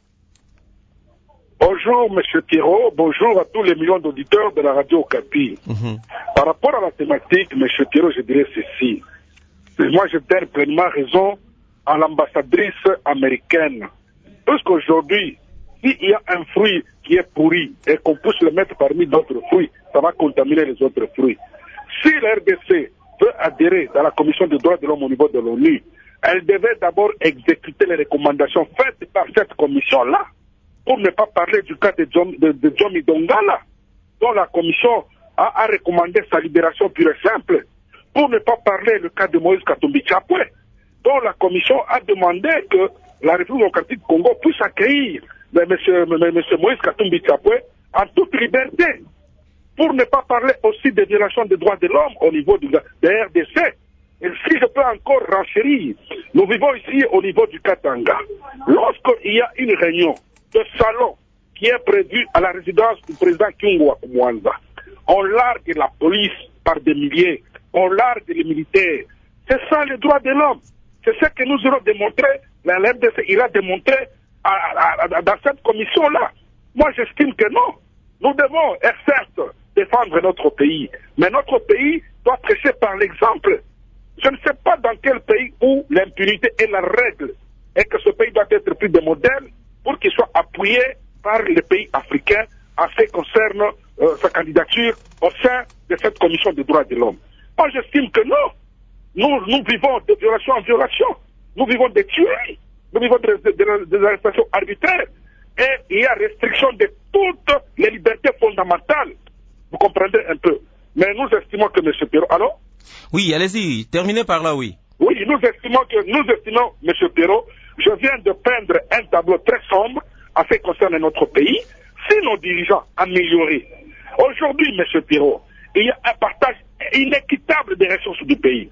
Bonjour, Monsieur Pierrot. Bonjour à tous les millions d'auditeurs de la radio Okapi. Mm-hmm. Par rapport à la thématique, Monsieur Pierrot, je dirais ceci. Moi, je donne pleinement raison à l'ambassadrice américaine. Parce qu'aujourd'hui, s'il y a un fruit qui est pourri et qu'on puisse le mettre parmi d'autres fruits, ça va contaminer les autres fruits. Si la R D C veut adhérer dans la Commission des droits de l'homme au niveau de l'ONU, elle devait d'abord exécuter les recommandations faites par cette commission-là, pour ne pas parler du cas de John, de, de Johnny Dongala, dont la commission a, a recommandé sa libération pure et simple, pour ne pas parler du cas de Moïse Katumbi Chapwe, dont la commission a demandé que la République démocratique du Congo puisse accueillir M. Moïse Katumbi Chapwe en toute liberté, pour ne pas parler aussi des violations des droits de l'homme au niveau de la R D C. Et si je peux encore renchérir, nous vivons ici au niveau du Katanga. Lorsqu'il y a une réunion de salon qui est prévue à la résidence du président Kyungwa Kumwanza, on largue la police par des milliers, on largue les militaires. C'est ça les droits de l'homme. C'est ce que nous aurons démontré, la R D C ira démontrer à, à, à, dans cette commission-là. Moi, j'estime que non. Nous devons, certes, défendre notre pays, mais notre pays doit prêcher par l'exemple. Je ne sais pas dans quel pays où l'impunité est la règle et que ce pays doit être pris de modèle pour qu'il soit appuyé par les pays africains en ce qui concerne euh, sa candidature au sein de cette commission des droits de l'homme. Moi, j'estime que non. Nous, nous vivons de violation en violation. Nous vivons des tueries. Nous vivons des de, de, de arrestations arbitraires. Et il y a restriction de toutes les libertés fondamentales. Vous comprendrez un peu. Mais nous estimons que M. Pierrot... Alors Oui, allez-y, terminez par là, oui. Oui, nous estimons que, nous estimons, M. Pierrot, je viens de peindre un tableau très sombre en ce qui concerne notre pays. Si nos dirigeants améliorés, aujourd'hui, M. Pierrot, il y a un partage inéquitable des ressources du pays.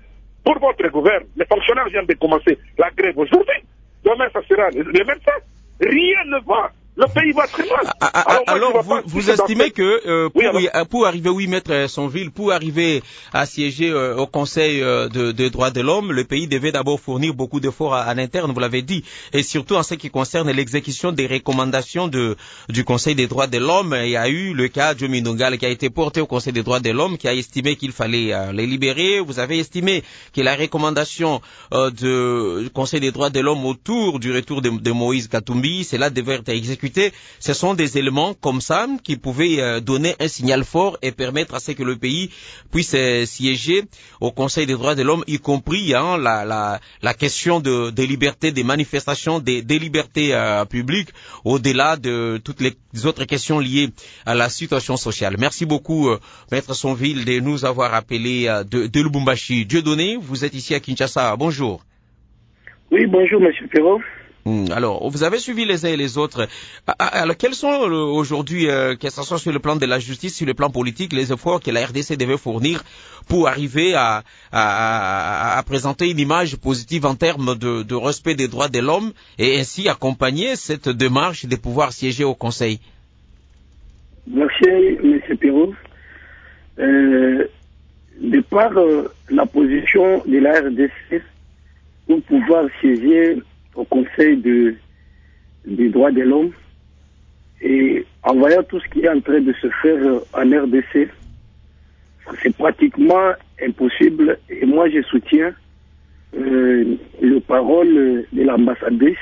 pour votre gouvernement. Les fonctionnaires viennent de commencer la grève aujourd'hui. Demain, ça sera les médecins. Rien ne va. Le pays va très mal. Alors, alors moi, vous, vous estimez que euh, pour, oui, pour arriver, oui, Maître Sonville, pour arriver à siéger euh, au Conseil euh, de, de droits de l'homme, le pays devait d'abord fournir beaucoup d'efforts à, à l'interne, vous l'avez dit, et surtout en ce qui concerne l'exécution des recommandations de, du Conseil des droits de l'homme. Il y a eu le cas de Joe Nongal qui a été porté au Conseil des droits de l'homme, qui a estimé qu'il fallait euh, les libérer. Vous avez estimé que la recommandation euh, de, du Conseil des droits de l'homme autour du retour de, de Moïse Katumbi, cela devait être exécuté. Ce sont des éléments comme ça qui pouvaient euh, donner un signal fort et permettre à ce que le pays puisse euh, siéger au Conseil des droits de l'homme, y compris hein, la, la, la question de, de liberté des manifestations, des, des libertés euh, publiques, au-delà de toutes les autres questions liées à la situation sociale. Merci beaucoup, euh, Maître Sonville, de nous avoir appelé euh, de, de Lubumbashi. Dieudonné, vous êtes ici à Kinshasa. Bonjour. Oui, bonjour, Monsieur Perrault. Alors, vous avez suivi les uns et les autres. Alors, quels sont aujourd'hui, euh, que ce soit sur le plan de la justice, sur le plan politique, les efforts que la R D C devait fournir pour arriver à, à, à présenter une image positive en termes de, de respect des droits de l'homme et ainsi accompagner cette démarche de pouvoir siéger au Conseil? Merci, M. Perrault. Euh, de par euh, la position de la R D C pour pouvoir siéger au Conseil de, des droits de l'homme et en voyant tout ce qui est en train de se faire en R D C, c'est pratiquement impossible et moi je soutiens euh, le parole de l'ambassadrice.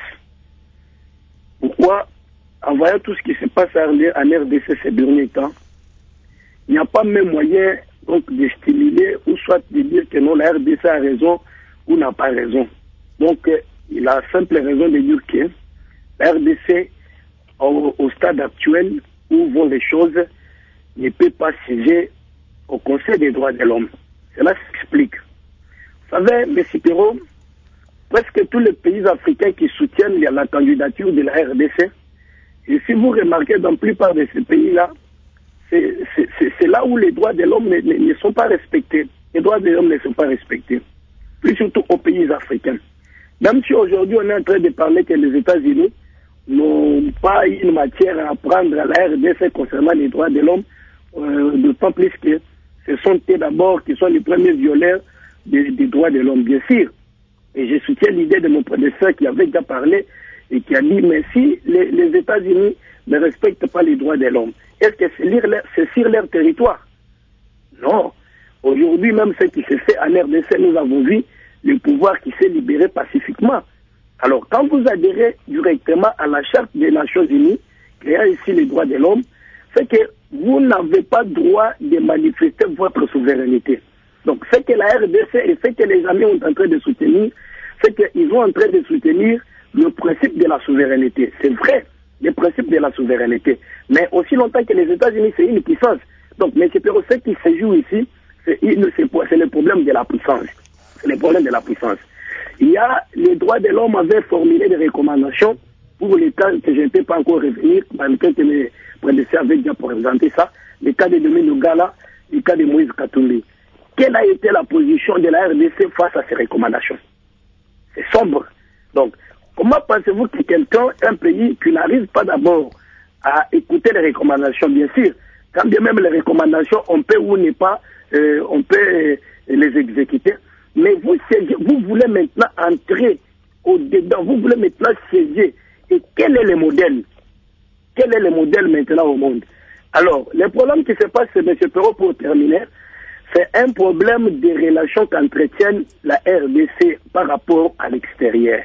Pourquoi? En voyant tout ce qui se passe en R D C ces derniers temps, il n'y a pas même moyen donc de stimuler ou soit de dire que non, la R D C a raison ou n'a pas raison. Donc, il a simple raison de dire que la R D C, au, au stade actuel où vont les choses, ne peut pas siéger au Conseil des droits de l'homme. Cela s'explique. Vous savez, M. Perrault, presque tous les pays africains qui soutiennent la candidature de la R D C, et si vous remarquez dans la plupart de ces pays-là, c'est là où les droits de l'homme ne, ne, ne sont pas respectés. Les droits de l'homme ne sont pas respectés. Plus surtout aux pays africains. Même si aujourd'hui on est en train de parler que les États-Unis n'ont pas une matière à apprendre à la R D C concernant les droits de l'homme, euh, d'autant plus que ce sont eux d'abord qui sont les premiers violeurs des, des droits de l'homme, bien sûr. Et je soutiens l'idée de mon prédécesseur qui avait déjà parlé et qui a dit, mais si les, les États-Unis ne respectent pas les droits de l'homme, est-ce que c'est sur leur territoire? Non. Aujourd'hui, même ce qui se fait en R D C, nous avons vu le pouvoir qui s'est libéré pacifiquement. Alors, quand vous adhérez directement à la Charte des Nations Unies, créant ici les droits de l'homme, c'est que vous n'avez pas droit de manifester votre souveraineté. Donc, ce que la R D C et ce que les amis sont en train de soutenir, c'est qu'ils sont en train de soutenir le principe de la souveraineté. C'est vrai, le principe de la souveraineté. Mais aussi longtemps que les États-Unis, c'est une puissance. Donc, M. Perrault, ce qui se joue ici, c'est le problème de la puissance. C'est le problème de la puissance. Il y a les droits de l'homme avaient formulé des recommandations pour les cas que je ne peux pas encore revenir, dans lequel mes prédécesseurs avaient déjà présenté ça, les cas de Joe Nongal, les cas de Moïse Katumbi. Quelle a été la position de la R D C face à ces recommandations? C'est sombre. Donc, comment pensez-vous que quelqu'un, un pays qui n'arrive pas d'abord à écouter les recommandations, bien sûr, quand bien même les recommandations, on peut ou n'est pas, euh, on peut euh, les exécuter, mais vous, vous voulez maintenant entrer au-dedans, vous voulez maintenant siéger. Et quel est le modèle? Quel est le modèle maintenant au monde? Alors, le problème qui se passe, M. Perrault, pour terminer, c'est un problème des relations qu'entretiennent la R D C par rapport à l'extérieur.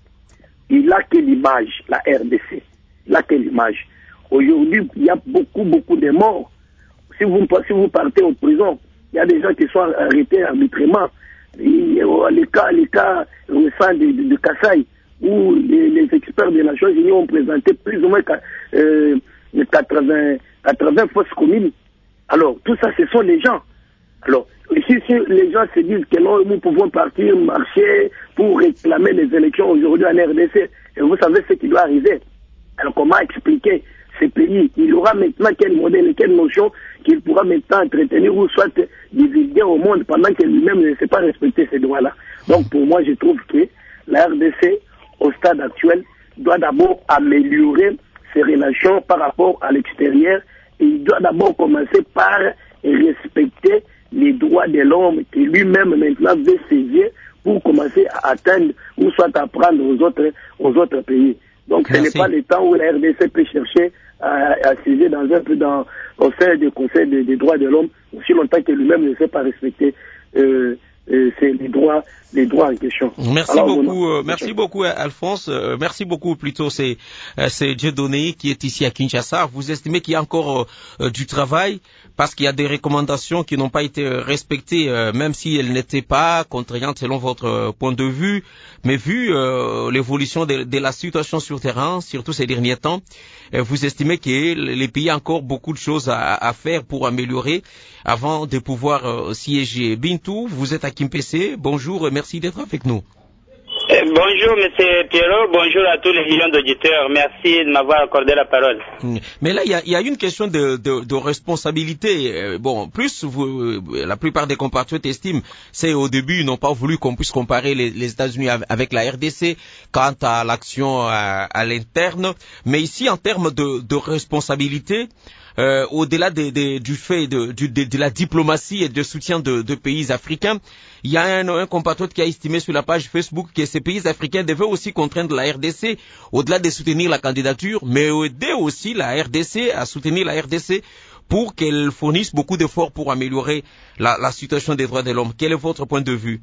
Il n'a que l'image, la R D C. Il n'a que l'image. Aujourd'hui, il y a beaucoup, beaucoup de morts. Si vous, si vous partez en prison, il y a des gens qui sont arrêtés arbitrairement. Les cas, les cas récents de, de, de Kassai, où les, les experts des Nations Unies ont présenté plus ou moins euh, quatre-vingts, quatre-vingts fausses communes. Alors, tout ça, ce sont les gens. Alors, ici, si les gens se disent que non, nous pouvons partir, marcher pour réclamer les élections aujourd'hui en R D C, et vous savez ce qui doit arriver. Alors comment expliquer ces pays? Il aura maintenant quel modèle, quelle notion qu'il pourra maintenant entretenir ou soit divulguer au monde pendant que lui-même ne sait pas respecter ces droits-là. Donc pour moi, je trouve que la R D C, au stade actuel, doit d'abord améliorer ses relations par rapport à l'extérieur et il doit d'abord commencer par respecter les droits de l'homme que lui-même maintenant veut saisir pour commencer à atteindre ou soit à prendre aux autres, aux autres pays. Donc ce n'est pas le temps où la R D C peut chercher à, à saisir dans un peu dans, au sein du Conseil des, des droits de l'homme, aussi longtemps que lui-même ne sait pas respecter euh, euh, c'est les droits, les droits en question. Merci Alors, beaucoup, euh, merci beaucoup Alphonse, euh, merci beaucoup plutôt c'est euh, c'est Dieudonné qui est ici à Kinshasa. Vous estimez qu'il y a encore euh, du travail parce qu'il y a des recommandations qui n'ont pas été respectées, euh, même si elles n'étaient pas contraignantes selon votre euh, point de vue, mais vu euh, l'évolution de, de la situation sur terrain, surtout ces derniers temps, euh, vous estimez que les pays ont encore beaucoup de choses à, à faire pour améliorer avant de pouvoir euh, siéger. Bintou, vous êtes à Kimpese, bonjour, merci d'être avec nous. Euh, bonjour Monsieur Pierrot, bonjour à tous les millions d'auditeurs, merci de m'avoir accordé la parole. Mais là, il y a, y a une question de, de, de responsabilité. Euh, bon, plus vous, la plupart des compatriotes estiment, c'est au début, ils n'ont pas voulu qu'on puisse comparer les, les États-Unis avec la R D C quant à l'action à, à l'interne. Mais ici, en termes de, de responsabilité, Euh, au-delà de, de, du fait de, de, de, de la diplomatie et de soutien de, de pays africains, il y a un, un compatriote qui a estimé sur la page Facebook que ces pays africains devaient aussi contraindre la R D C, au-delà de soutenir la candidature, mais aider aussi la R D C à soutenir la R D C pour qu'elle fournisse beaucoup d'efforts pour améliorer la, la situation des droits de l'homme. Quel est votre point de vue?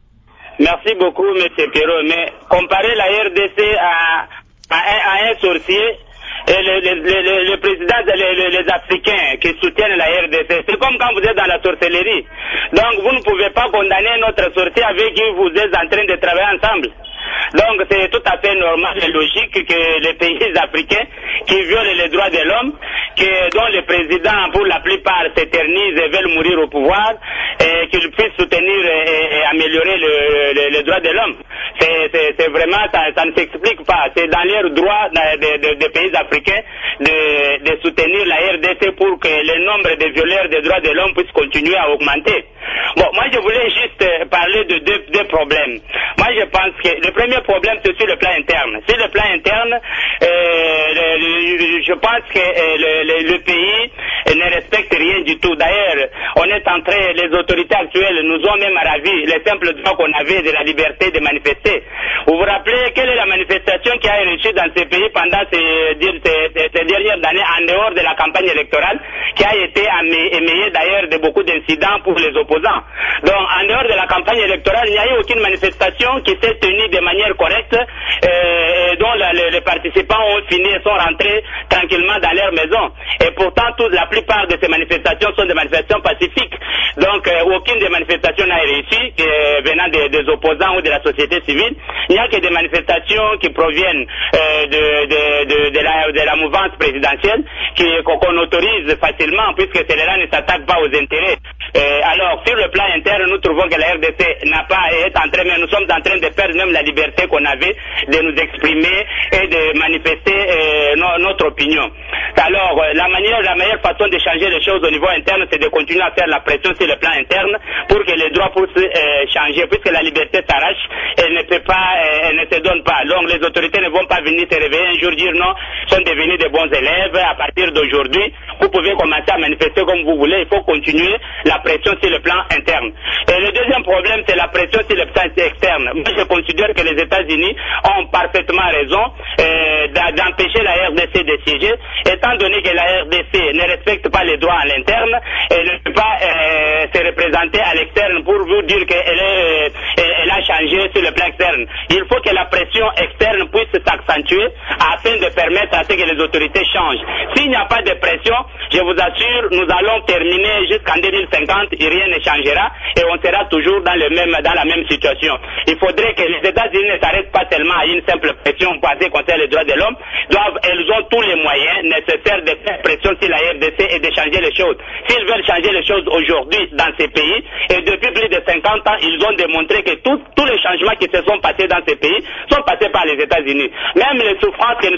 Merci beaucoup, M. Pierrot. Mais comparer la R D C à, à, un, à un sorcier, et les, les, les, les présidents, les, les Africains qui soutiennent la R D C, c'est comme quand vous êtes dans la sorcellerie. Donc vous ne pouvez pas condamner notre sorcier avec qui vous êtes en train de travailler ensemble. Donc c'est tout à fait normal et logique que les pays africains qui violent les droits de l'homme, que dont les présidents pour la plupart s'éternisent et veulent mourir au pouvoir, et qu'ils puissent soutenir et, et améliorer le, le, les droits de l'homme. C'est vraiment, ça, ça ne s'explique pas. C'est dans leurs droits des de, de pays africains de, de soutenir la R D C pour que le nombre de violeurs des droits de l'homme puisse continuer à augmenter. Bon, moi je voulais juste parler de deux, deux problèmes. Moi je pense que le premier problème c'est sur le plan interne. Sur le plan interne, euh, le, le, je pense que euh, le, le, le pays ne respecte rien du tout. D'ailleurs, on est en train, les autorités actuelles nous ont même ravi les simples droits qu'on avait de la liberté de manifester. Vous vous rappelez quelle est la manifestation qui a réussi dans ces pays pendant ces, ces, ces dernières années en dehors de la campagne électorale, qui a été émayée d'ailleurs de beaucoup d'incidents pour les opposants. Donc en dehors de la campagne électorale, il n'y a eu aucune manifestation qui s'est tenue de manière correcte euh, et dont la, les, les participants ont fini et sont rentrés tranquillement dans leur maison. Et pourtant, toute, la plupart de ces manifestations sont des manifestations pacifiques. Donc euh, aucune des manifestations n'a réussi euh, venant des, des opposants ou de la société civile. Il n'y a que des manifestations qui proviennent euh, de, de, de, de, la, de la mouvance présidentielle qu'on autorise facilement puisque celle-là ne s'attaque pas aux intérêts. Euh, alors, sur le plan interne, nous trouvons que la R D C n'a pas est en train, mais nous sommes en train de perdre même la liberté qu'on avait de nous exprimer et de manifester euh, no, notre opinion. Alors, la manière, la meilleure façon de changer les choses au niveau interne, c'est de continuer à faire la pression sur le plan interne pour que les droits puissent euh, changer, puisque la liberté s'arrache, elle ne peut pas, euh, elle ne se donne pas. Donc, les autorités ne vont pas venir se réveiller un jour dire non, sont devenus des bons élèves. À partir d'aujourd'hui, vous pouvez commencer à manifester comme vous voulez. Il faut continuer la pression sur le plan interne. Et le deuxième problème, c'est la pression sur le plan externe. Moi, je considère que les États-Unis ont parfaitement raison euh, d'empêcher la R D C de siéger, étant donné que la R D C ne respecte pas les droits à l'interne et ne peut pas euh, se représenter à l'externe pour vous dire qu'elle euh, elle a changé sur le plan externe. Il faut que la pression externe puisse s'accentuer afin de permettre à ce que les autorités changent. S'il n'y a pas de pression, je vous assure, nous allons terminer jusqu'en deux mille cinquante et rien ne changera et on sera toujours dans, le même, dans la même situation. Il faudrait que les États-Unis ne s'arrêtent pas seulement à une simple pression basée contre les droits de l'homme. Elles ont tous les moyens nécessaires de faire pression sur la R D C et de changer les choses. S'ils veulent changer les choses aujourd'hui dans ces pays, et depuis plus de cinquante ans, ils ont démontré que tout, tous les changements qui se sont passés dans ces pays sont passés par les États-Unis. Même les souffrances que nous sommes en train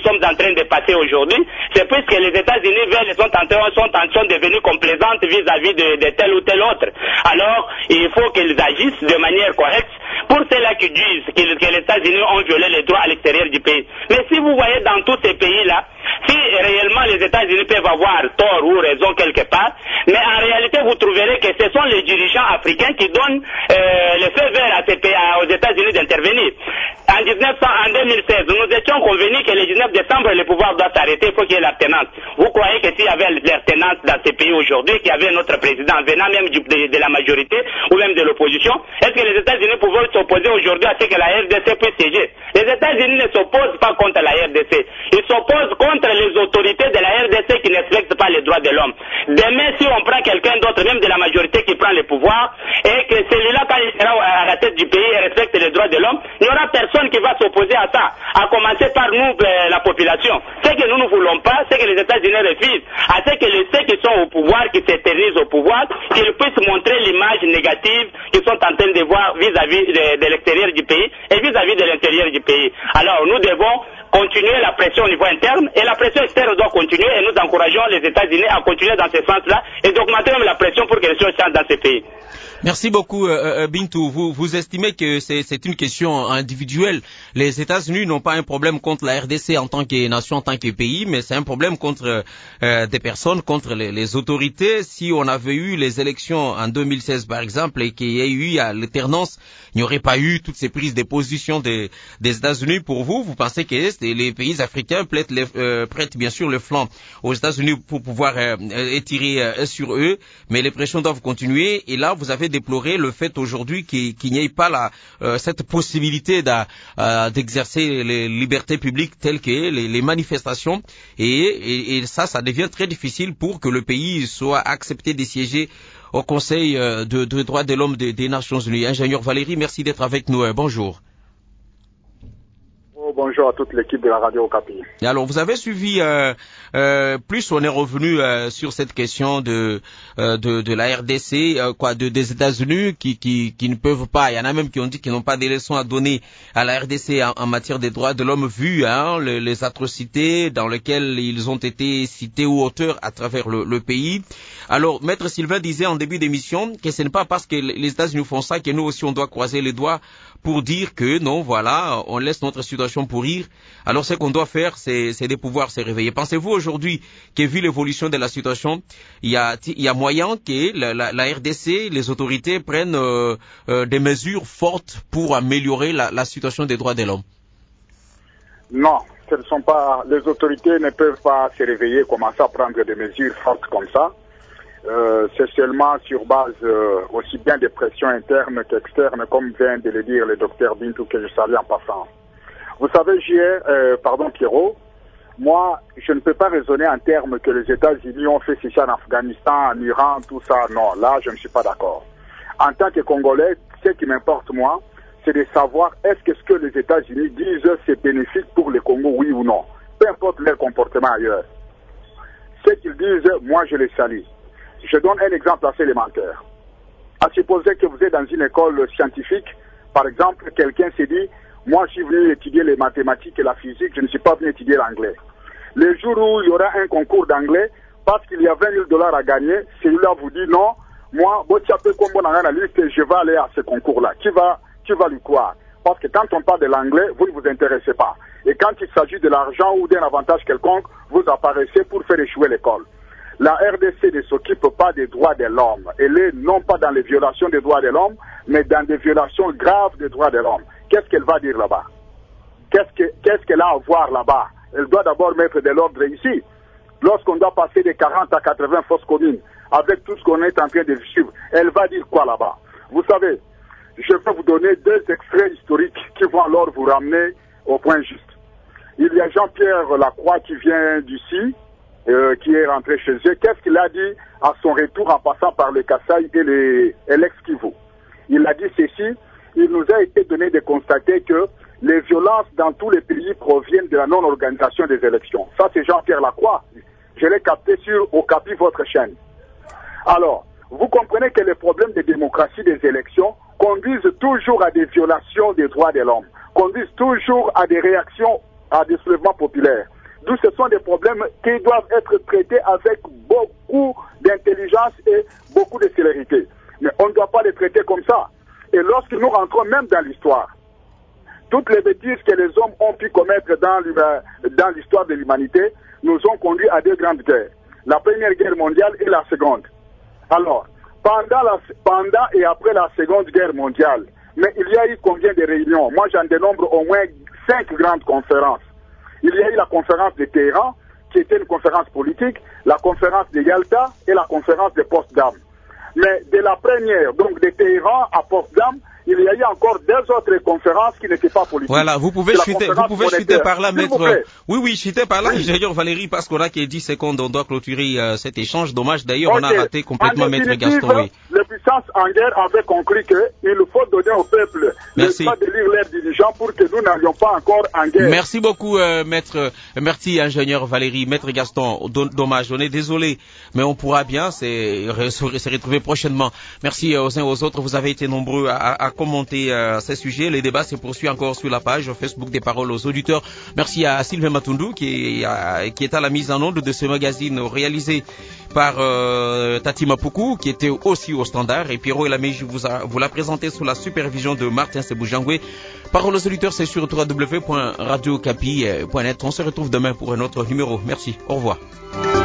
train de passer aujourd'hui, c'est puisque les États-Unis sont en train, sont en train de devenir complaisantes vis-à-vis de, de tel ou tel autre. Alors, il faut qu'ils agissent de manière correcte pour ceux-là qui disent que, que les États-Unis ont violé les droits à l'extérieur du pays. Mais si vous voyez dans tous ces pays-là, si réellement les États-Unis peuvent avoir tort ou raison quelque part, mais en réalité vous trouverez que ce sont les dirigeants africains qui donnent euh, le feu vert à ces pays, aux États-Unis d'intervenir. En, dix-neuf cents, en deux mille seize, nous étions convenus que le dix-neuf décembre, le pouvoir doit s'arrêter, il faut qu'il y ait l'alternance. Vous croyez que s'il y avait l'alternance dans ces pays aujourd'hui, qu'il y avait notre président venant même du, de, de la majorité ou même de l'opposition, est-ce que les États-Unis pouvaient s'opposer aujourd'hui à ce que la R D C puisse siéger? Les États-Unis ne s'opposent pas contre la R D C, ils s'opposent contre les autorités de la R D C qui ne respectent pas les droits de l'homme. Demain, si on prend quelqu'un d'autre, même de la majorité qui prend le pouvoir, et que celui-là, quand il sera à la tête du pays et respecte les droits de l'homme, il n'y aura personne qui va s'opposer à ça, à commencer par nous, euh, la population. Ce que nous ne voulons pas, c'est que les États-Unis refusent à ce que les ceux qui sont au pouvoir, qui s'éternisent au pouvoir, qu'ils puissent montrer l'image négative qu'ils sont en train de voir vis-à-vis de, de l'extérieur du pays et vis-à-vis de l'intérieur du pays. Alors, nous devons continuer la pression au niveau interne et la pression externe doit continuer et nous encourageons les États-Unis à continuer dans ce sens-là et d'augmenter même la pression pour que les choses changent dans ces pays. Merci beaucoup, euh, Bintou. Vous, vous estimez que c'est une question individuelle. Les États-Unis n'ont pas un problème contre la R D C en tant que nation, en tant que pays, mais c'est un problème contre euh, des personnes, contre les, les autorités. Si on avait eu les élections en deux mille seize, par exemple, et qu'il y ait eu à l'alternance, il n'y aurait pas eu toutes ces prises de position des, des États-Unis. Pour vous, vous pensez que les pays africains prêtent, les, euh, prêtent bien sûr le flanc aux États-Unis pour pouvoir euh, étirer euh, sur eux, mais les pressions doivent continuer. Et là, vous avez déplorer le fait aujourd'hui qu'il qu'il n'y ait pas la, euh, cette possibilité d'exercer euh, les libertés publiques telles que les, les manifestations et, et, et ça, ça devient très difficile pour que le pays soit accepté de siéger au Conseil euh, de, de droits de l'homme des, des Nations Unies. Ingénieur Valérie, merci d'être avec nous. Bonjour. Bonjour à toute l'équipe de la Radio Okapi. Alors, vous avez suivi, euh, euh, plus on est revenu euh, sur cette question de euh, de, de la R D C, euh, quoi, de, des États-Unis qui, qui qui ne peuvent pas. Il y en a même qui ont dit qu'ils n'ont pas des leçons à donner à la R D C en, en matière des droits de l'homme, vu hein, les, les atrocités dans lesquelles ils ont été cités ou auteurs à travers le, le pays. Alors, Maître Sylvain disait en début d'émission que ce n'est pas parce que les États-Unis font ça que nous aussi on doit croiser les doigts pour dire que non, voilà, on laisse notre situation pourrir. Alors ce qu'on doit faire, c'est de pouvoir se réveiller. Pensez-vous aujourd'hui que vu l'évolution de la situation, il y a, il y a moyen que la, la, la R D C, les autorités prennent euh, euh, des mesures fortes pour améliorer la, la situation des droits de l'homme? Non, ce ne sont pas, les autorités ne peuvent pas se réveiller, commencer à prendre des mesures fortes comme ça. Euh, c'est seulement sur base euh, aussi bien de pressions internes qu'externes, comme vient de le dire le docteur Bintou, que je salue en passant. Vous savez, J R, euh, pardon Pierrot, moi, je ne peux pas raisonner en termes que les États-Unis ont fait ceci en Afghanistan, en Iran, tout ça. Non, là, je ne suis pas d'accord. En tant que Congolais, ce qui m'importe, moi, c'est de savoir est-ce que ce que les États-Unis disent, c'est bénéfique pour le Congo, oui ou non. Peu importe leur comportement ailleurs. Ce qu'ils disent, moi, je les salue. Je donne un exemple assez élémentaire. À supposer que vous êtes dans une école scientifique, par exemple, quelqu'un s'est dit, moi je suis venu étudier les mathématiques et la physique, je ne suis pas venu étudier l'anglais. Le jour où il y aura un concours d'anglais, parce qu'il y a vingt mille dollars à gagner, celui-là vous dit non, moi, je vais aller à ce concours-là. Qui va, qui va lui croire? Parce que quand on parle de l'anglais, vous ne vous intéressez pas. Et quand il s'agit de l'argent ou d'un avantage quelconque, vous apparaissez pour faire échouer l'école. La R D C ne s'occupe pas des droits de l'homme. Elle est non pas dans les violations des droits de l'homme, mais dans des violations graves des droits de l'homme. Qu'est-ce qu'elle va dire là-bas? Qu'est-ce que, qu'est-ce qu'elle a à voir là-bas? Elle doit d'abord mettre de l'ordre ici. Lorsqu'on doit passer de quarante à quatre-vingts fausses communes, avec tout ce qu'on est en train de suivre, elle va dire quoi là-bas? Vous savez, je vais vous donner deux extraits historiques qui vont alors vous ramener au point juste. Il y a Jean-Pierre Lacroix qui vient d'ici, Euh, qui est rentré chez eux. Qu'est-ce qu'il a dit à son retour en passant par le Kasaï et, les, et l'ex-Kivu? Il a dit ceci: il nous a été donné de constater que les violences dans tous les pays proviennent de la non-organisation des élections. Ça, c'est Jean-Pierre Lacroix. Je l'ai capté sur Okapi, votre chaîne. Alors, vous comprenez que les problèmes de démocratie des élections conduisent toujours à des violations des droits de l'homme, conduisent toujours à des réactions, à des soulèvements populaires. D'où ce sont des problèmes qui doivent être traités avec beaucoup d'intelligence et beaucoup de célérité. Mais on ne doit pas les traiter comme ça. Et lorsque nous rentrons même dans l'histoire, toutes les bêtises que les hommes ont pu commettre dans l'histoire de l'humanité nous ont conduit à deux grandes guerres. La première guerre mondiale et la seconde. Alors, pendant, la, pendant et après la seconde guerre mondiale, mais il y a eu combien de réunions? Moi, j'en dénombre au moins cinq grandes conférences. Il y a eu la conférence de Téhéran, qui était une conférence politique, la conférence de Yalta et la conférence de Potsdam. Mais de la première, donc de Téhéran à Potsdam, il y a eu encore deux autres conférences qui n'étaient pas politiques. Voilà, vous pouvez chuter, vous pouvez chuter par là, maître. Oui, oui, chuter par là, oui. Ingénieur Valérie, parce qu'on a qui est dix secondes, on doit clôturer euh, cet échange. Dommage, d'ailleurs, okay. on a raté complètement maître Gaston. Oui. Les puissances en guerre avaient conclu qu'il faut donner au peuple Merci. le droit de lire leurs dirigeants pour que nous n'allions pas encore en guerre. Merci beaucoup, euh, maître. Merci, ingénieur Valérie, maître Gaston. Dommage, on est désolé, mais on pourra bien se, se retrouver prochainement. Merci aux uns aux autres. Vous avez été nombreux à, à commenter euh, ces sujets. Les débats se poursuivent encore sur la page Facebook des Paroles aux auditeurs. Merci à Sylvain Matundu qui est, à, qui est à la mise en onde de ce magazine réalisé par euh, Tati Mapuku qui était aussi au standard. Et Pierrot Elameji vous, a, vous l'a présenté sous la supervision de Martin Seboujangwe. Paroles aux auditeurs, c'est sur w w w point radio capi point net. On se retrouve demain pour un autre numéro. Merci. Au revoir.